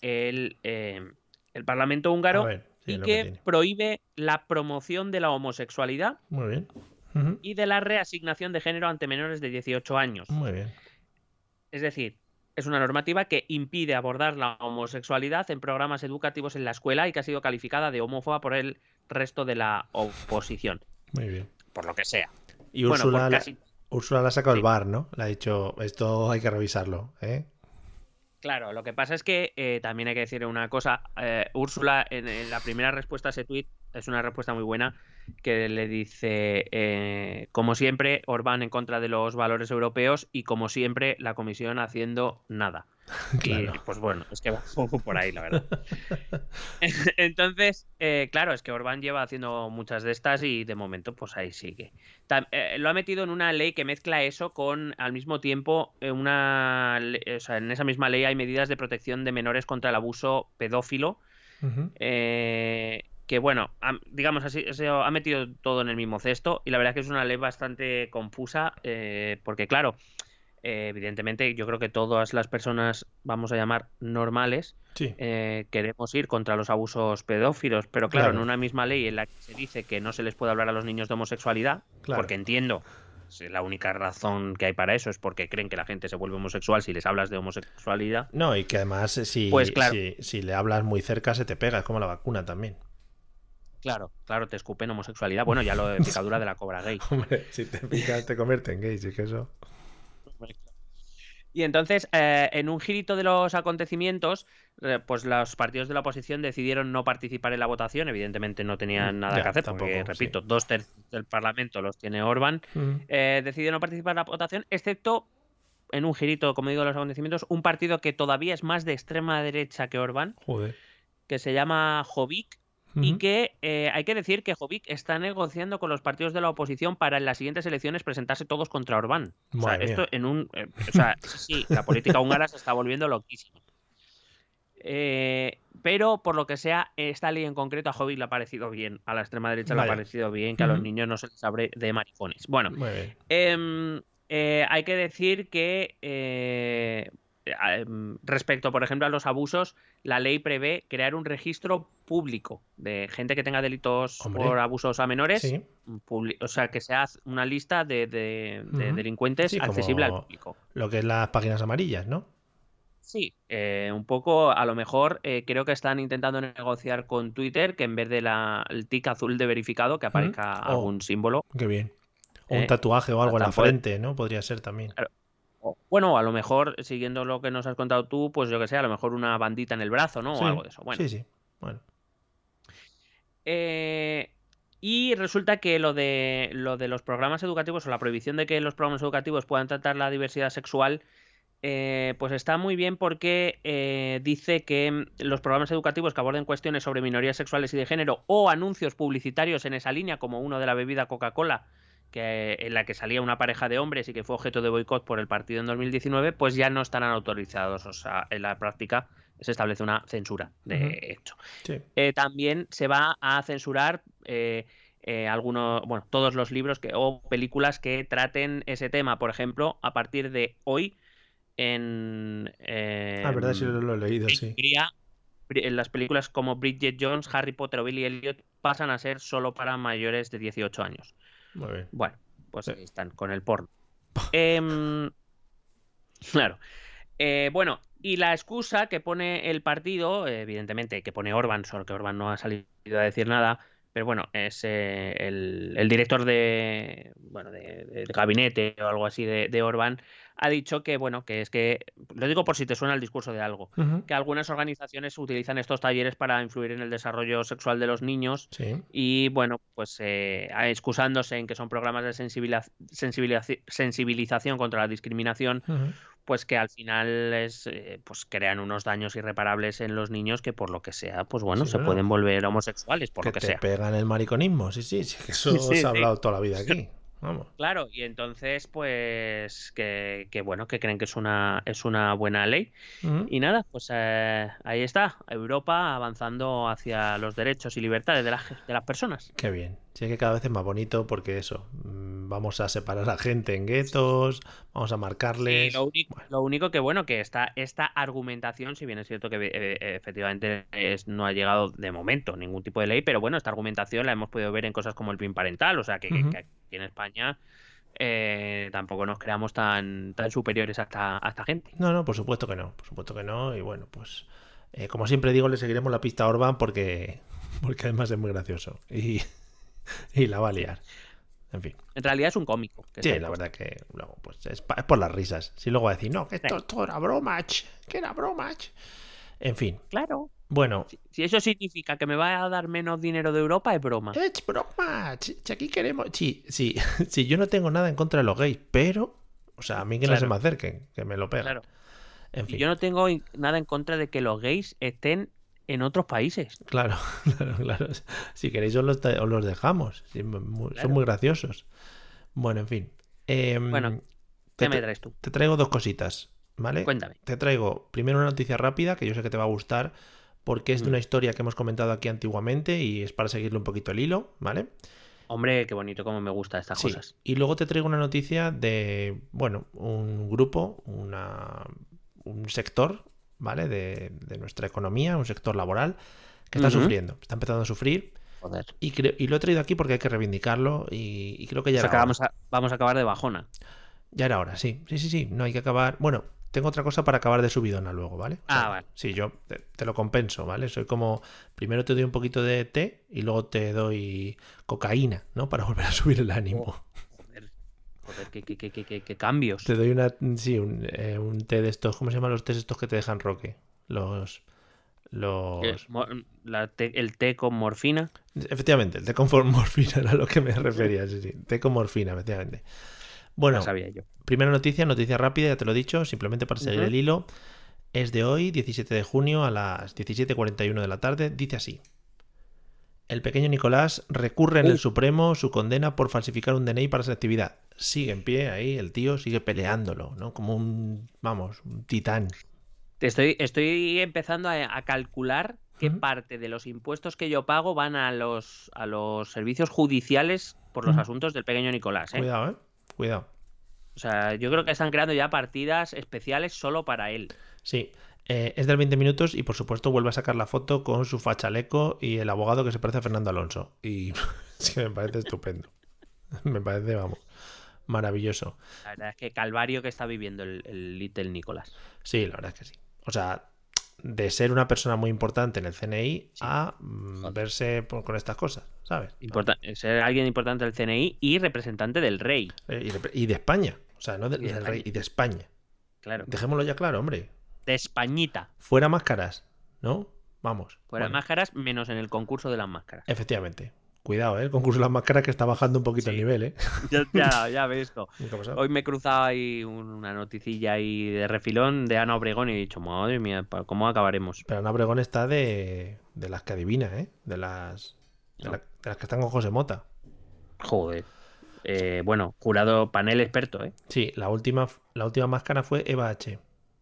el Parlamento A húngaro ver, sí, y lo que que tiene. prohíbe la promoción de la homosexualidad Muy bien. Ujú. y de la reasignación de género ante menores de 18 años. Muy bien. Es decir, es una normativa que impide abordar la homosexualidad en programas educativos en la escuela y que ha sido calificada de homófoba por el resto de la oposición, Muy bien. por lo que sea. Y Bueno, por Úrsula, casi... Úrsula la ha sacado el Sí. bar, ¿no? Le ha dicho, esto hay que revisarlo, ¿eh? Claro, lo que pasa es que también hay que decir una cosa. Úrsula, en la primera respuesta a ese tuit, es una respuesta muy buena, que le dice, como siempre, Orbán en contra de los valores europeos y como siempre, la Comisión haciendo nada. Claro. Y pues bueno, es que va un poco por ahí, la verdad. Entonces, claro, es que Orbán lleva haciendo muchas de estas y de momento, pues ahí sigue. Lo ha metido en una ley que mezcla eso con, al mismo tiempo, o sea, en esa misma ley hay medidas de protección de menores contra el abuso pedófilo. Ujú. Que bueno, digamos así, ha metido todo en el mismo cesto y la verdad es que es una ley bastante confusa, porque claro, evidentemente yo creo que todas las personas, vamos a llamar normales, Sí, queremos ir contra los abusos pedófilos, pero claro, en claro, una misma ley en la que se dice que no se les puede hablar a los niños de homosexualidad, claro. porque entiendo, si la única razón que hay para eso es porque creen que la gente se vuelve homosexual si les hablas de homosexualidad, No, y que además pues si, claro, si le hablas muy cerca se te pega, es como la vacuna también. claro, te escupen homosexualidad. Bueno, ya lo de picadura de la cobra gay. Hombre, si te picas te convierte en gay, sí que eso. Y entonces, en un girito de los acontecimientos, pues los partidos de la oposición decidieron no participar en la votación. Evidentemente no tenían nada que Ya, hacer, porque, tampoco, sí. repito, 2/3 del Parlamento los tiene Orbán. Mm. Decidieron no participar en la votación, excepto en un girito, como digo, de los acontecimientos, un partido que todavía es más de extrema derecha que Orbán, Joder. que se llama Jobbik, y Ujú. que hay que decir que Jobbik está negociando con los partidos de la oposición para en las siguientes elecciones presentarse todos contra Orbán. O sea, Madre esto mía. o sea, sí, la política húngara se está volviendo loquísima. Pero por lo que sea, esta ley en concreto a Jobbik le ha parecido bien, a la extrema derecha le ha Vaya. parecido bien que a los Ujú. niños no se les abre de maricones. Bueno, Muy bien. hay que decir que respecto, por ejemplo, a los abusos, la ley prevé crear un registro público de gente que tenga delitos por Hombre, abusos a menores, sí. o sea, que sea una lista de Ujú. delincuentes Sí, accesible al como público. lo que es las páginas amarillas, ¿no? Sí, un poco, a lo mejor creo que están intentando negociar con Twitter que en vez de el tic azul de verificado que Ujú. aparezca Oh, algún símbolo. qué bien. O un eh, tatuaje o algo en la tampoco, frente, ¿no? Podría ser también. bueno, a lo mejor, siguiendo lo que nos has contado tú, pues yo que sé, a lo mejor una bandita en el brazo, ¿no? O algo Sí, de eso. Bueno. sí, sí. Bueno. Eh, y resulta que lo de los programas educativos o la prohibición de que los programas educativos puedan tratar la diversidad sexual, pues está muy bien porque dice que los programas educativos que aborden cuestiones sobre minorías sexuales y de género o anuncios publicitarios en esa línea, como uno de la bebida Coca-Cola, en la que salía una pareja de hombres y que fue objeto de boicot por el partido en 2019, pues ya no estarán autorizados. O sea, en la práctica se establece una censura Ujú. de hecho. Sí. También se va a censurar algunos, bueno, todos los libros o películas que traten ese tema. Por ejemplo, a partir de hoy en, Ah, verdad, sí lo he leído, en sí. Hungría, en las películas como Bridget Jones, Harry Potter o Billy Elliot pasan a ser solo para mayores de 18 años. Muy bien. Bueno, pues Sí. ahí están con el porno. Em, claro. Bueno, y la excusa que pone el partido, evidentemente, que pone Orbán, solo que Orbán no ha salido a decir nada, pero bueno, es el director bueno, del gabinete o algo así de Orbán, ha dicho que, bueno, que es que, lo digo por si te suena el discurso de algo, Ujú. que algunas organizaciones utilizan estos talleres para influir en el desarrollo sexual de los niños Sí. y, bueno, pues excusándose en que son programas de sensibilización contra la discriminación, Ujú. pues que al final pues crean unos daños irreparables en los niños que por lo que sea, pues bueno, Sí, se no, no. pueden volver homosexuales, por Que lo que te sea. pegan el mariconismo, sí, sí, sí, que eso se Sí, ha sí. hablado toda la vida aquí. Vamos. Claro, y entonces, pues, que bueno, que creen que es una buena ley. Ujú. Y nada, pues ahí está, Europa avanzando hacia los derechos y libertades de las personas. Qué bien. Sí que cada vez es más bonito porque eso, vamos a separar a gente en Sí. guetos, vamos a Sí, marcarles. Bueno. lo único que bueno, que esta argumentación, si bien es cierto que efectivamente no ha llegado de momento ningún tipo de ley, pero bueno, esta argumentación la hemos podido ver en cosas como el PIN parental, o sea Ujú. que aquí en España tampoco nos creamos tan superiores a esta gente. No, no, por supuesto que no, por supuesto que no. Y bueno, pues como siempre digo, le seguiremos la pista a Orban porque además es muy gracioso y la va a Sí. liar. En fin. En realidad es un cómico que está Sí, ahí la verdad puesto. que luego pues es por las risas. Si luego va a decir, no, que Sí, esto era broma, que era broma. En fin. claro. Bueno, Si eso significa que me va a dar menos dinero de Europa, es broma. es broma. Si aquí queremos. Sí, sí, sí, yo no tengo nada en contra de los gays, pero. O sea, a mí que no se Claro, me acerquen, que me lo pegan. claro. En Y fin. yo no tengo nada en contra de que los gays estén en otros países. Claro, claro, claro. Si queréis os los dejamos. Sí, son Claro. muy graciosos. Bueno, en fin. Bueno, Em, te, ¿qué me tra- traes tú? te traigo dos cositas, ¿vale? Cuéntame. Te traigo primero una noticia rápida que yo sé que te va a gustar porque es de Mm. una historia que hemos comentado aquí antiguamente y es para seguirle un poquito el hilo, ¿vale? Hombre, qué bonito, cómo me gustan estas Sí. cosas. Y luego te traigo una noticia de, bueno, un grupo, un sector, ¿vale? De nuestra economía, un sector laboral que está Ujú. sufriendo, está empezando a sufrir. Joder. Y lo he traído aquí porque hay que reivindicarlo y creo que O ya sea era que hora. vamos a acabar de bajona. Ya era hora, sí. Sí, sí, sí. No hay que acabar. Bueno, tengo otra cosa para acabar de subidona luego, ¿vale? O sea, Ah, vale. sí, yo te lo compenso, ¿vale? Soy como, primero te doy un poquito de té y luego te doy cocaína, ¿no? Para volver a subir el Oh, ánimo. joder. Joder, qué cambios. Te doy sí, un té de estos, ¿cómo se llaman los tés estos que te dejan roque? Los, Que los... el té con morfina. Efectivamente, el té con morfina era a lo que me refería, sí, sí. Té con morfina, efectivamente. La Bueno, sabía yo. primera noticia rápida, ya te lo he dicho, simplemente para seguir Ujú. el hilo. Es de hoy, 17 de junio, a las 17:41 de la tarde. Dice así. El pequeño Nicolás recurre en Uh. el Supremo su condena por falsificar un DNI para selectividad. Sigue en pie ahí, el tío sigue peleándolo, ¿no? Como un titán. Estoy empezando a calcular qué Ujú. parte de los impuestos que yo pago van a los servicios judiciales por los Ujú. asuntos del pequeño Nicolás, ¿eh? Cuidado, ¿eh? Cuidado. O sea, yo creo que están creando ya partidas especiales solo para él. Sí, es del 20 minutos y por supuesto vuelve a sacar la foto con su fachaleco y el abogado que se parece a Fernando Alonso. Y sí que me parece estupendo. Me parece, vamos, maravilloso. La verdad es que calvario que está viviendo el Little Nicolás. Sí, la verdad es que sí. O sea, de ser una persona muy importante en el CNI Sí, a joder. verse con estas cosas, ¿sabes? Ser alguien importante del CNI y representante del rey. Y de España. O sea, no Y de del rey, España, y de España. claro. Dejémoslo ya claro, hombre. De Españita. Fuera máscaras, ¿no? Vamos. Fuera Bueno, máscaras, menos en el concurso de las máscaras. efectivamente. Cuidado, ¿eh? El concurso de las máscaras que está bajando un poquito el Sí, nivel, ¿eh? ya ves esto. ¿Qué ha pasado? Hoy me he cruzado ahí una noticilla ahí de refilón de Ana Obregón y he dicho, madre mía, ¿cómo acabaremos? Pero Ana Obregón está de las que adivina, ¿eh? De No, las que están con José Mota. joder. Bueno, jurado panel experto, ¿eh? Sí, la última máscara fue Eva H.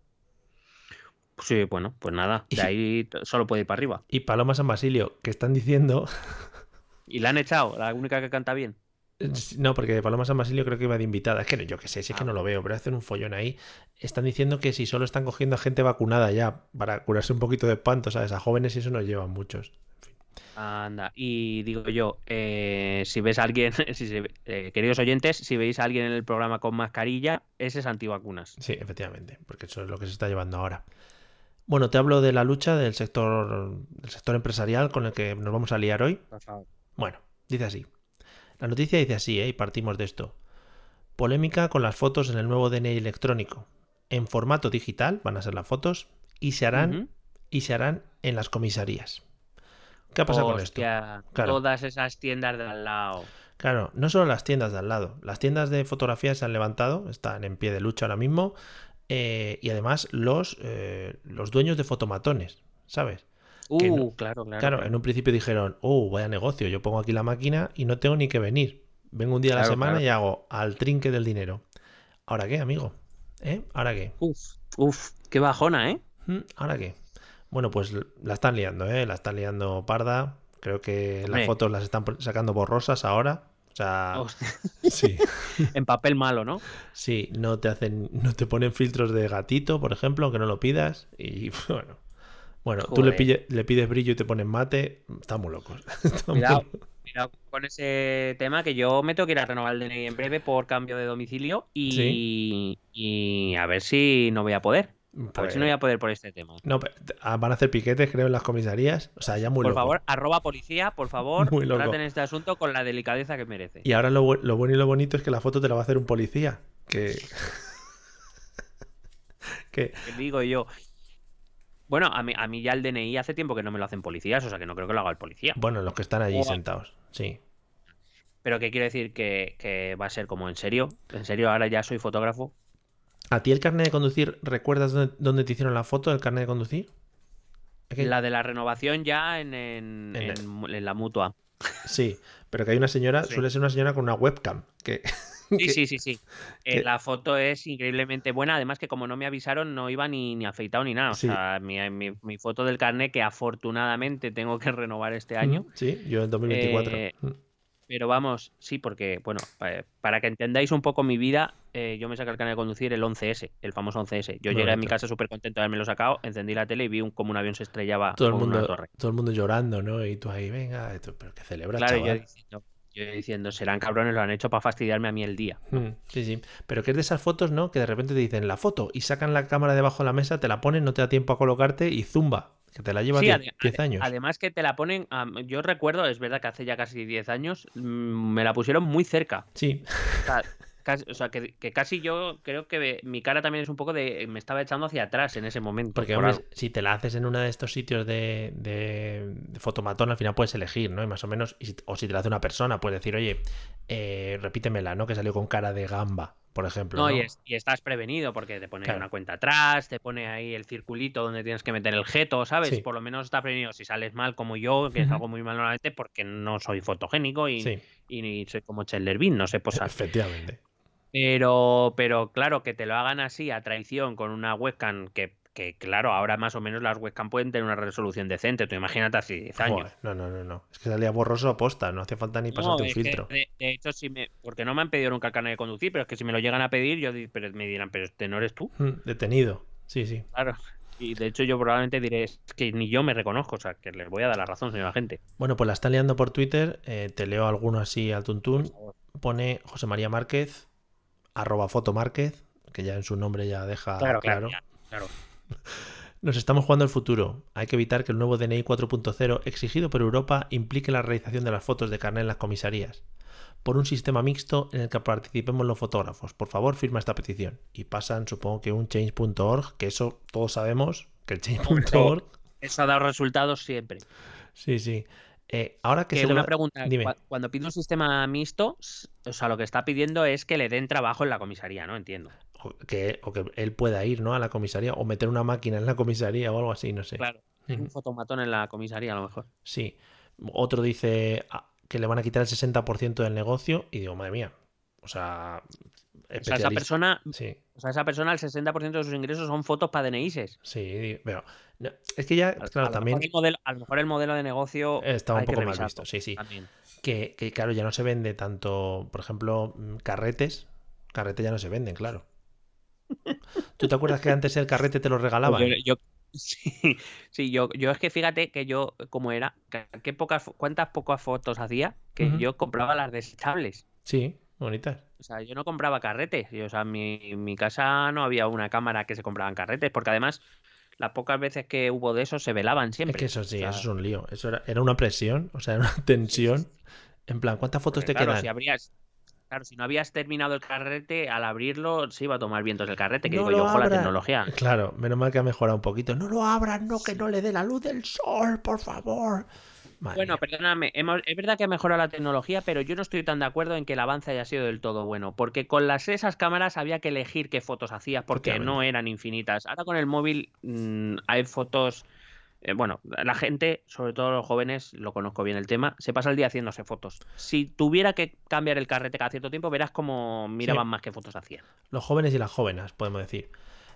Sí, bueno, pues nada, de ahí solo puede ir para arriba. Y Paloma San Basilio, que están diciendo... Y la han echado, la única que canta bien. No, porque de Paloma San Basilio creo que iba de invitada. Es que yo qué sé, si es que no lo veo, pero hacen un follón ahí. Están diciendo que si solo están cogiendo a gente vacunada ya para curarse un poquito de espanto, ¿sabes? A jóvenes y eso nos llevan muchos. Anda, y digo yo, si ves a alguien, queridos oyentes, si veis a alguien en el programa con mascarilla, ese es antivacunas. Sí, efectivamente, porque eso es lo que se está llevando ahora. Bueno, te hablo de la lucha del sector empresarial con el que nos vamos a liar hoy. Por favor. Bueno, dice así. La noticia dice así, y partimos de esto. Polémica con las fotos en el nuevo DNI electrónico. En formato digital van a ser las fotos y Ujú. se harán en las comisarías. ¿Qué ha pasado con esto? Hostia, Claro, todas esas tiendas de al lado. claro, no solo las tiendas de al lado. Las tiendas de fotografía se han levantado, están en pie de lucha ahora mismo. Y además los dueños de fotomatones, ¿sabes? Que no, Claro, claro, claro, en claro. un principio dijeron, vaya negocio, yo pongo aquí la máquina y no tengo ni que venir. Vengo un día a la Claro, semana claro. y hago al trinque del dinero. ¿Ahora qué, amigo? ¿Eh? ¿Ahora qué? Qué bajona, ¿eh? ¿Ahora qué? Bueno, pues la están liando, ¿eh? La están liando parda. Creo que las Hombre, fotos las están sacando borrosas ahora. O sea, hostia, sí. en papel malo, ¿no? Sí, no te ponen filtros de gatito, por ejemplo, aunque no lo pidas. Y bueno, tú Joder. le pides brillo y te ponen mate. Estamos locos. Estamos Cuidado, locos. cuidado con ese tema que yo me tengo que ir a renovar el DNI en breve por cambio de domicilio Sí, y a ver si no voy a poder. A ver si no voy pues a poder por este tema. no, van a hacer piquetes, creo, en las comisarías. O sea, ya muy Por loco. favor, @policía, por favor, Muy traten loco. este asunto con la delicadeza que merece. Y ahora lo bueno y lo bonito es que la foto te la va a hacer un policía. Que ¿Qué digo yo? Bueno, a mí ya el DNI hace tiempo que no me lo hacen policías, o sea que no creo que lo haga el policía. bueno, los que están allí O- sentados. Sí. Pero que quiero decir que va a ser como en serio, ahora ya soy fotógrafo. ¿A ti el carnet de conducir, recuerdas dónde te hicieron la foto del carnet de conducir? Es que La de la renovación ya en el- en la mutua. sí, pero que hay una señora, Sí. suele ser una señora con una webcam. Sí, Que, sí, sí, sí. que- La foto es increíblemente buena. Además que como no me avisaron, no iba ni afeitado ni nada. O sí, sea, mi foto del carnet, que afortunadamente tengo que renovar este año. sí, yo en 2024. eh, pero vamos, sí, porque, bueno, para que entendáis un poco mi vida, yo me saqué el carnet de conducir el 11S, el famoso 11S. Yo Muy llegué a mi bonito. casa súper contento de haberme lo sacado, encendí la tele y vi como un avión se estrellaba con una torre. Todo el mundo llorando, ¿no? Y tú ahí, venga, pero que celebras, Claro, chaval. yo diciendo, serán cabrones, lo han hecho para fastidiarme a mí el día, ¿no? Sí, sí. Pero que es de esas fotos, ¿no? Que de repente te dicen la foto y sacan la cámara debajo de la mesa, te la ponen, no te da tiempo a colocarte y zumba. Que te la llevas Sí, 10 años. además que te la ponen, yo recuerdo, es verdad que hace ya casi 10 años, me la pusieron muy cerca. Sí, O sea, o sea, que casi yo creo que mi cara también es un poco me estaba echando hacia atrás en ese momento. porque, por hombre, algo. si te la haces en uno de estos sitios de fotomatón, al final puedes elegir, ¿no? Y más o menos, o si te la hace una persona, puedes decir, oye, repítemela, ¿no? Que salió con cara de gamba. por ejemplo, No, ¿no? y estás prevenido porque te pone Claro. una cuenta atrás, te pone ahí el circulito donde tienes que meter el jeto, ¿sabes? Sí. Por lo menos estás prevenido. Si sales mal como yo, que Ujú. salgo muy mal normalmente porque no soy fotogénico Sí, y ni soy como Chandler Bing, no sé posar. efectivamente. Pero claro, que te lo hagan así a traición con una webcam que claro, ahora más o menos las webcam pueden tener una resolución decente. Tú imagínate hace 10 Joder, años. no, no, no, no. Es que salía borroso a posta, no hacía falta ni pasarte No, un es que filtro. de hecho, porque no me han pedido nunca el carnet de conducir, pero es que si me lo llegan a pedir, pero me dirán, pero este no eres tú. Detenido. Sí, sí. Claro. Y de hecho yo probablemente diré, es que ni yo me reconozco, o sea, que les voy a dar la razón, señora gente. Bueno, pues la están liando por Twitter. Te leo alguno así al Por tuntún. favor. Pone José María Márquez, @fotomárquez, que ya en su nombre ya deja Claro, claro, claro. ya, claro. Nos estamos jugando el futuro. Hay que evitar que el nuevo DNI 4.0 exigido por Europa implique la realización de las fotos de carnet en las comisarías, por un sistema mixto en el que participemos los fotógrafos. Por favor, firma esta petición. Y pasan, supongo que un change.org, que eso todos sabemos, que el Hombre, change.org... eso ha dado resultados siempre. Sí, sí. Ahora que Que se le una va... pregunta, Dime. cuando pide un sistema mixto, o sea, lo que está pidiendo es que le den trabajo en la comisaría, ¿no? Entiendo. O que él pueda ir, ¿no?, a la comisaría o meter una máquina en la comisaría o algo así, no sé. Claro. Hay un fotomatón en la comisaría, a lo mejor. Sí. Otro dice que le van a quitar el 60% del negocio y digo, madre mía. O sea, O sea, esa especialista. persona, Sí, el 60% de sus ingresos son fotos para DNIs. sí, pero no, es que ya, claro, A lo mejor también a lo mejor el modelo de negocio estaba un hay que poco mal visto. revisarlo Sí, sí. también. Que claro, ya no se vende tanto, por ejemplo, carretes. Carretes ya no se venden, claro. ¿Tú te acuerdas que antes el carrete te lo Pues regalaban? sí, sí, yo es que fíjate que yo, como era, cuántas pocas fotos hacía que Ujú. yo compraba las desechables. Sí, bonitas. O sea, yo no compraba carretes. O sea, en mi casa no había una cámara que se compraban carretes, porque además las pocas veces que hubo de eso se velaban Es que siempre. eso O sí, eso es sea, un lío. Eso era una presión, o sea, era una sí, sí, tensión. sí. En plan, ¿cuántas fotos Porque te claro, quedan? claro, si no habías terminado el carrete, al abrirlo se iba a tomar vientos el carrete, que ¡No digo lo yo, ojo, la abran! tecnología. Claro, menos mal que ha mejorado un poquito. ¡No lo abran! ¡No, que Sí. no le dé la luz del sol, por favor! Madre Bueno, mía. perdóname, es verdad que ha mejorado la tecnología, pero yo no estoy tan de acuerdo en que el avance haya sido del todo bueno, porque con esas cámaras había que elegir qué fotos hacías porque no Efectivamente. eran infinitas. Ahora con el móvil hay fotos, bueno, la gente, sobre todo los jóvenes, lo conozco bien el tema, se pasa el día haciéndose fotos. Si tuviera que cambiar el carrete cada cierto tiempo, verás cómo miraban Sí, más qué fotos hacían. los jóvenes y las jóvenes, podemos decir.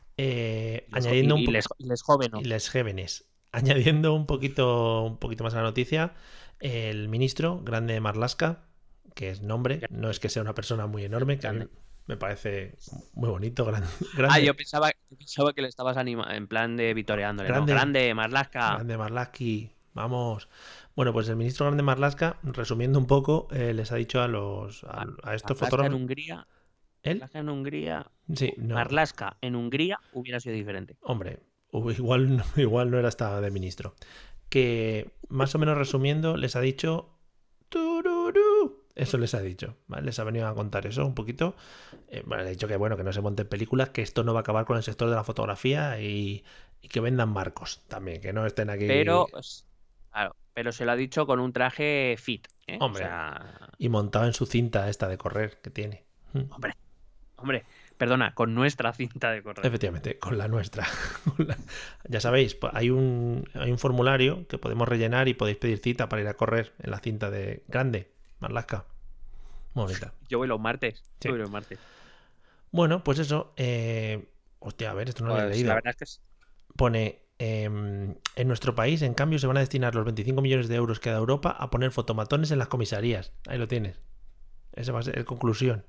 Y, Añadiendo un y poco... les, y les jóvenes. Y les jóvenes. Añadiendo un poquito más a la noticia, el ministro Grande Marlaska, que es nombre, no es que sea una persona muy enorme, que a mí Grande. me parece muy bonito, Ah, grande, yo pensaba que le estabas en plan de vitoreándole, ¿no? grande, Grande, Marlaska. grande Marlaski, vamos. Bueno, pues el ministro Grande Marlaska, resumiendo un poco, les ha dicho a estos Marlaska en fotógrafos, Hungría. él, Marlaska en Hungría. sí, no, Marlaska en Hungría hubiera sido diferente. hombre, igual, igual no era hasta de ministro, que más o menos resumiendo les ha dicho tururú. Eso les ha dicho, ¿vale? Les ha venido a contar eso un poquito. Bueno, les ha dicho que bueno, que no se monten películas, que esto no va a acabar con el sector de la fotografía y que vendan marcos también, que no estén aquí, Pero, claro, pero se lo ha dicho con un traje fit, ¿eh? O hombre, sea, y montado en su cinta esta de correr que tiene. hombre, hombre, perdona, con nuestra cinta de correr. Efectivamente, con la nuestra. Ya sabéis, hay un formulario que podemos rellenar y podéis pedir cita para ir a correr en la cinta de grande, Marlaska. Muy bonita. Yo voy los martes. Sí. Yo voy los martes. Bueno, pues eso. Hostia, a ver, esto no lo había Pues la leído. verdad es que sí. Pone, en nuestro país, en cambio, se van a destinar los 25 millones de euros que da Europa a poner fotomatones en las comisarías. Ahí lo tienes. Esa va a ser la conclusión.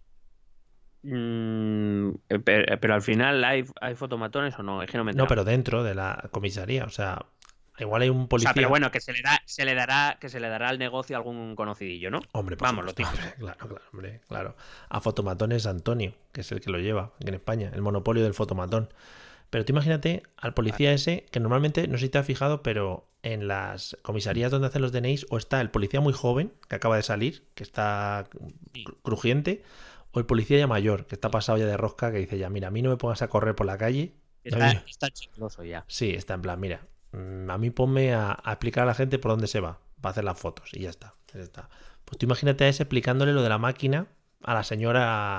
Pero al final hay fotomatones o no, es que no me he No, enterado. pero dentro de la comisaría. O sea, igual hay un O sea, pero policía. bueno, que se le dará al negocio algún conocidillo, ¿no? Hombre, por Vamos, lo supuesto. típico. Hombre, claro, claro, hombre, claro. A fotomatones Antonio, que es el que lo lleva aquí en España. El monopolio del fotomatón. Pero tú imagínate al policía ese, que normalmente, no sé si te has fijado, pero en las comisarías donde hacen los DNIs, o está el policía muy joven, que acaba de salir, que está Sí, crujiente, o el policía ya mayor, que está pasado ya de rosca, que dice ya, mira, a mí no me pongas a correr por la calle. Y a mí, está chicloso ya. sí, está en plan, mira, a mí ponme a explicar a la gente por dónde se va, para hacer las fotos, y ya está, ya está. Pues tú imagínate a ese explicándole lo de la máquina a la señora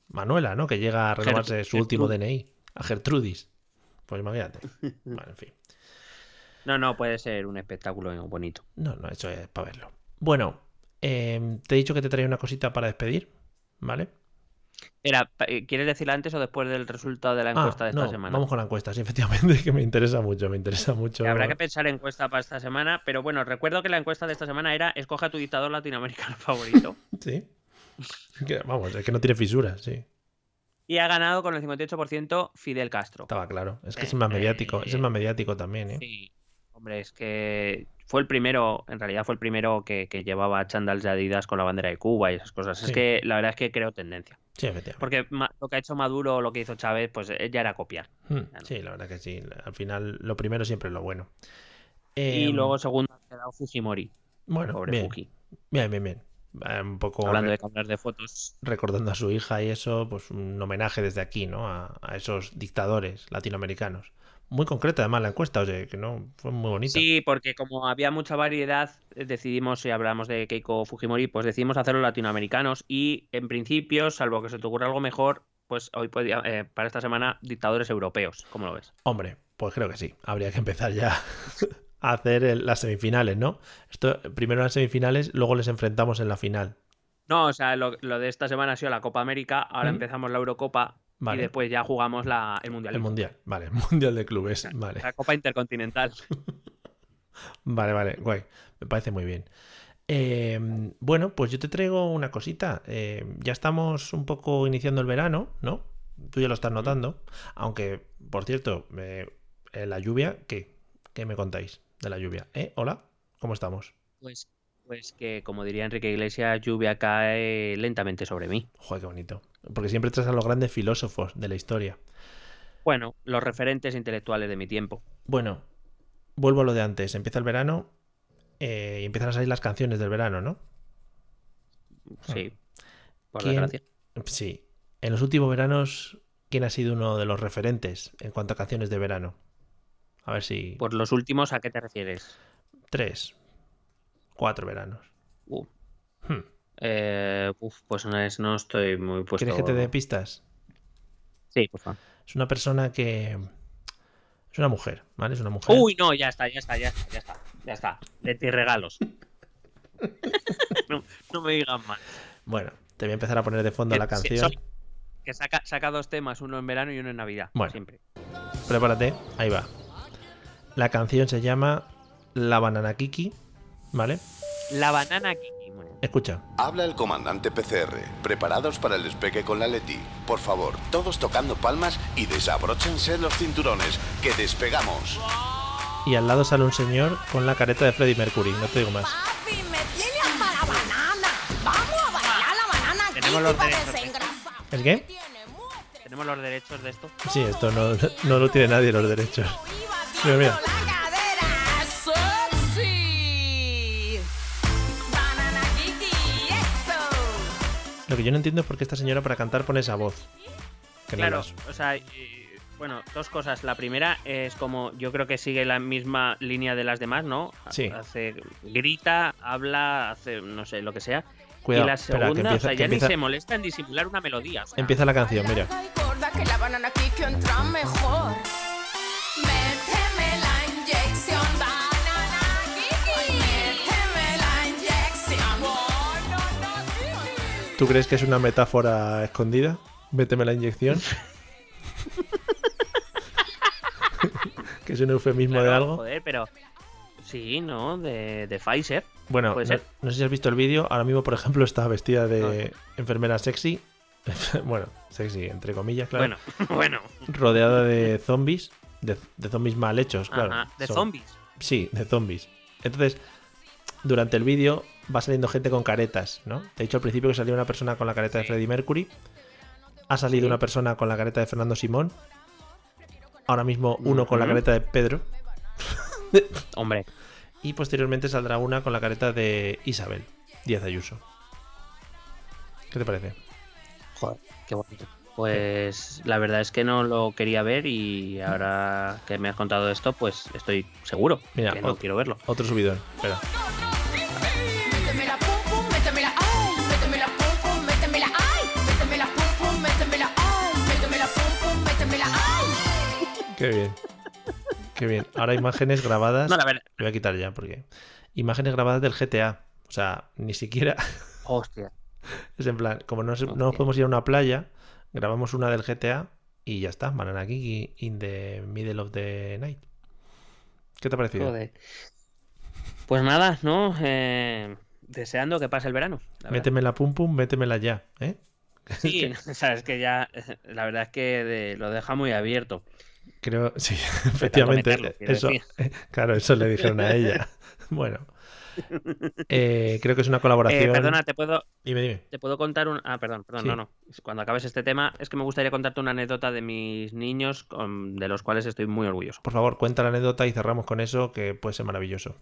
Manuela, ¿no? Que llega a renovarse su último DNI. A Gertrudis. Pues imagínate. Bueno, en fin. No, puede ser un espectáculo bonito. No, eso es para verlo. Bueno, te he dicho que te traía una cosita para despedir, ¿vale? ¿Quieres decirla antes o después del resultado de la encuesta de esta semana? Vamos con la encuesta, sí, efectivamente, que me interesa mucho. Habrá que pensar en encuesta para esta semana, pero bueno, recuerdo que la encuesta de esta semana era escoge a tu dictador latinoamericano favorito. Sí. Vamos, es que no tiene fisuras, sí. Y ha ganado con el 58% Fidel Castro. Estaba claro. Es que es más mediático. Es el más mediático también, ¿eh? Sí. Hombre, es que fue el primero, en realidad fue el primero que llevaba chándals de Adidas con la bandera de Cuba y esas cosas. Sí. Es que la verdad es que creo tendencia. Sí, efectivamente. Porque lo que ha hecho Maduro o lo que hizo Chávez, pues ya era copiar. Sí, la verdad que sí. Al final, lo primero siempre es lo bueno. Y luego segundo ha quedado Fujimori. Bueno, pobre bien. Fuji. Bien. Un poco hablando de cámaras de fotos. Recordando a su hija y eso, pues un homenaje desde aquí, ¿no? A esos dictadores latinoamericanos. Muy concreta además la encuesta, o sea, que no fue muy bonita. Sí, porque como había mucha variedad, decidimos, si hablamos de Keiko Fujimori, pues decidimos hacerlo latinoamericanos y en principio, salvo que se te ocurra algo mejor, pues hoy podía, para esta semana, dictadores europeos. ¿Cómo lo ves? Hombre, pues creo que sí. Habría que empezar ya a hacer las semifinales, ¿no? Esto primero las semifinales, luego les enfrentamos en la final. No, o sea, lo de esta semana ha sido la Copa América, ahora empezamos la Eurocopa. Vale. Y después ya jugamos el Mundial. El Mundial, vale. El Mundial de Clubes, vale. La Copa Intercontinental. Vale, guay. Me parece muy bien. Bueno, pues yo te traigo una cosita. Ya estamos un poco iniciando el verano, ¿no? Tú ya lo estás notando. Aunque, por cierto, la lluvia, ¿qué me contáis de la lluvia? Hola, ¿cómo estamos? Pues que, como diría Enrique Iglesias, lluvia cae lentamente sobre mí. Joder, qué bonito. Porque siempre traes a los grandes filósofos de la historia. Bueno, los referentes intelectuales de mi tiempo. Bueno, vuelvo a lo de antes. Empieza el verano y empiezan a salir las canciones del verano, ¿no? Sí, por desgracia. Sí. En los últimos veranos, ¿quién ha sido uno de los referentes en cuanto a canciones de verano? A ver si... Por los últimos, ¿a qué te refieres? 3, 4 veranos. Pues no estoy muy puesto. ¿Quieres que te dé pistas? Sí, por favor. Es una persona que... Es una mujer, ¿vale? Es una mujer. Uy, no, ya está. De ti regalos. no me digas más. Bueno, te voy a empezar a poner de fondo la canción. Que saca 2 temas, uno en verano y uno en Navidad. Bueno, siempre. Prepárate, ahí va. La canción se llama La Banana Kiki, ¿vale? La Banana Kiki. Escucha. Habla el comandante PCR. Preparados para el despegue con la Leti. Por favor, todos tocando palmas y desabróchense los cinturones, que despegamos. Y al lado sale un señor con la careta de Freddie Mercury, no te digo más. Papi, me tiene hasta la banana. Vamos a bailar la banana. Tenemos los derechos. ¿El qué? ¿Tenemos los derechos de esto? Sí, esto no lo tiene nadie, los derechos. Mira. Lo que yo no entiendo es por qué esta señora para cantar pone esa voz. Claro, o sea, bueno, 2 cosas. La primera es como, yo creo que sigue la misma línea de las demás, ¿no? Sí. Grita, habla, hace, no sé, lo que sea. Cuidado, y la segunda, espera, o sea, ya ni se molesta en disimular una melodía. O sea. Empieza la canción, mira. Que la banana Kiki entra mejor. Méteme la inyección, banana Kiki. Méteme la inyección. ¿Tú crees que es una metáfora escondida? Méteme la inyección. ¿Que es un eufemismo de algo? Joder, pero... Sí, ¿no? De Pfizer. Bueno, no sé si has visto el vídeo. Ahora mismo, por ejemplo, está vestida de enfermera sexy. Bueno, sexy, entre comillas, claro. Bueno. Rodeada de zombies. De zombies mal hechos, claro. Ajá, zombies. Sí, de zombies. Entonces, durante el vídeo va saliendo gente con caretas, ¿no? Te he dicho al principio que salía una persona con la careta de Freddie Mercury. Ha salido una persona con la careta de Fernando Simón. Ahora mismo uno con la careta de Pedro. Hombre. Y posteriormente saldrá una con la careta de Isabel Díaz Ayuso. ¿Qué te parece? Joder, qué bonito. Pues la verdad es que no lo quería ver y ahora que me has contado esto, pues estoy seguro. Mira, que no quiero verlo. Otro subidón, espera. Qué bien. Qué bien. Ahora imágenes grabadas. No, la verdad. Lo voy a quitar ya porque. Imágenes grabadas del GTA. O sea, ni siquiera. Hostia. Es en plan, como no nos podemos ir a una playa, grabamos una del GTA y ya está. Banana Geek in the middle of the night. ¿Qué te ha parecido? Joder. Pues nada, ¿no? Deseando que pase el verano. Métemela pum pum, métemela ya, ¿eh? Sí, o sea, es que ya, la verdad es que lo deja muy abierto. Creo, sí, efectivamente. Meterlo, Eso, claro, eso le dijeron a ella. Bueno, creo que es una colaboración. Perdona, te puedo contar un. Ah, perdón, Sí. no. Cuando acabes este tema, es que me gustaría contarte una anécdota de mis niños de los cuales estoy muy orgulloso. Por favor, cuenta la anécdota y cerramos con eso, que puede ser maravilloso.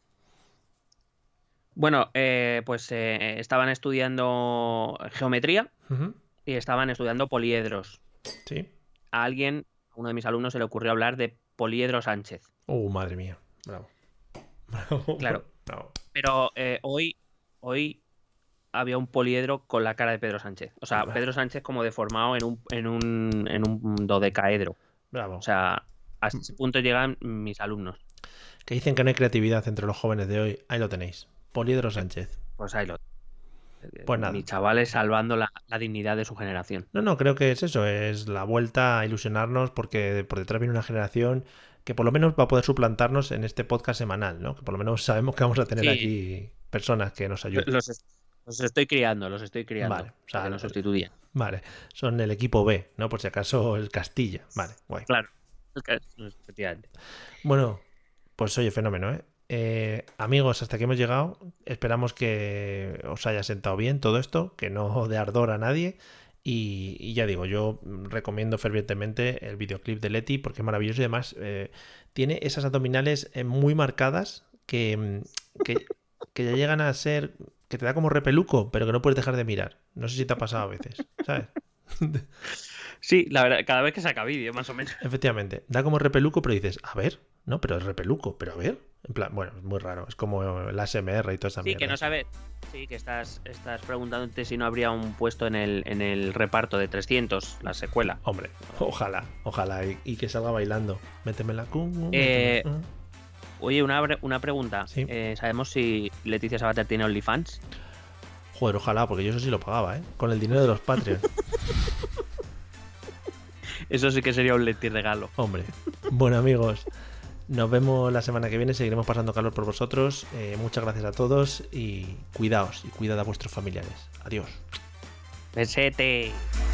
Bueno, pues estaban estudiando geometría Ujú. y estaban estudiando poliedros. Sí. A uno de mis alumnos, se le ocurrió hablar de Poliedro Sánchez. Madre mía. Bravo. Bravo. Claro. Bravo. Pero hoy había un poliedro con la cara de Pedro Sánchez. O sea, Bravo. Pedro Sánchez como deformado en un dodecaedro. Bravo. O sea, a ese punto llegan mis alumnos. Que dicen que no hay creatividad entre los jóvenes de hoy. Ahí lo tenéis. Poliedro Sánchez. Pues ahí Pues nada. Mis chavales salvando la dignidad de su generación. No, creo que es eso. Es la vuelta a ilusionarnos porque por detrás viene una generación que por lo menos va a poder suplantarnos en este podcast semanal, ¿no? Que por lo menos sabemos que vamos a tener aquí personas que nos ayuden. Los estoy criando. Vale, o sea, que nos sustituyen. Vale, son el equipo B, ¿no? Por si acaso el Castilla. Vale, guay. Claro. Efectivamente. Bueno, pues oye, fenómeno, ¿eh? Amigos, hasta aquí hemos llegado. Esperamos que os haya sentado bien todo esto, que no dé ardor a nadie. Y ya digo, yo recomiendo fervientemente el videoclip de Leti porque es maravilloso y además tiene esas abdominales muy marcadas que ya llegan a ser, que te da como repeluco, pero que no puedes dejar de mirar. No sé si te ha pasado a veces, ¿sabes? Sí, la verdad, cada vez que saca vídeo, más o menos. Efectivamente, da como repeluco, pero dices, a ver, no, pero es repeluco, pero a ver. En plan, bueno, es muy raro, es como el ASMR y toda esa mierda. Sí, que no sabes. Sí, que estás preguntándote si no habría un puesto en el reparto de 300, la secuela. Hombre, ojalá, y que salga bailando. Métemela. Oye, una pregunta. Sí. ¿Sabemos si Leticia Sabater tiene OnlyFans? Joder, ojalá, porque yo eso sí lo pagaba, ¿eh? Con el dinero de los Patreon. Eso sí que sería un Leti regalo. Hombre. Bueno, amigos, nos vemos la semana que viene. Seguiremos pasando calor por vosotros. Muchas gracias a todos y cuidaos y cuidad a vuestros familiares. Adiós. Besete.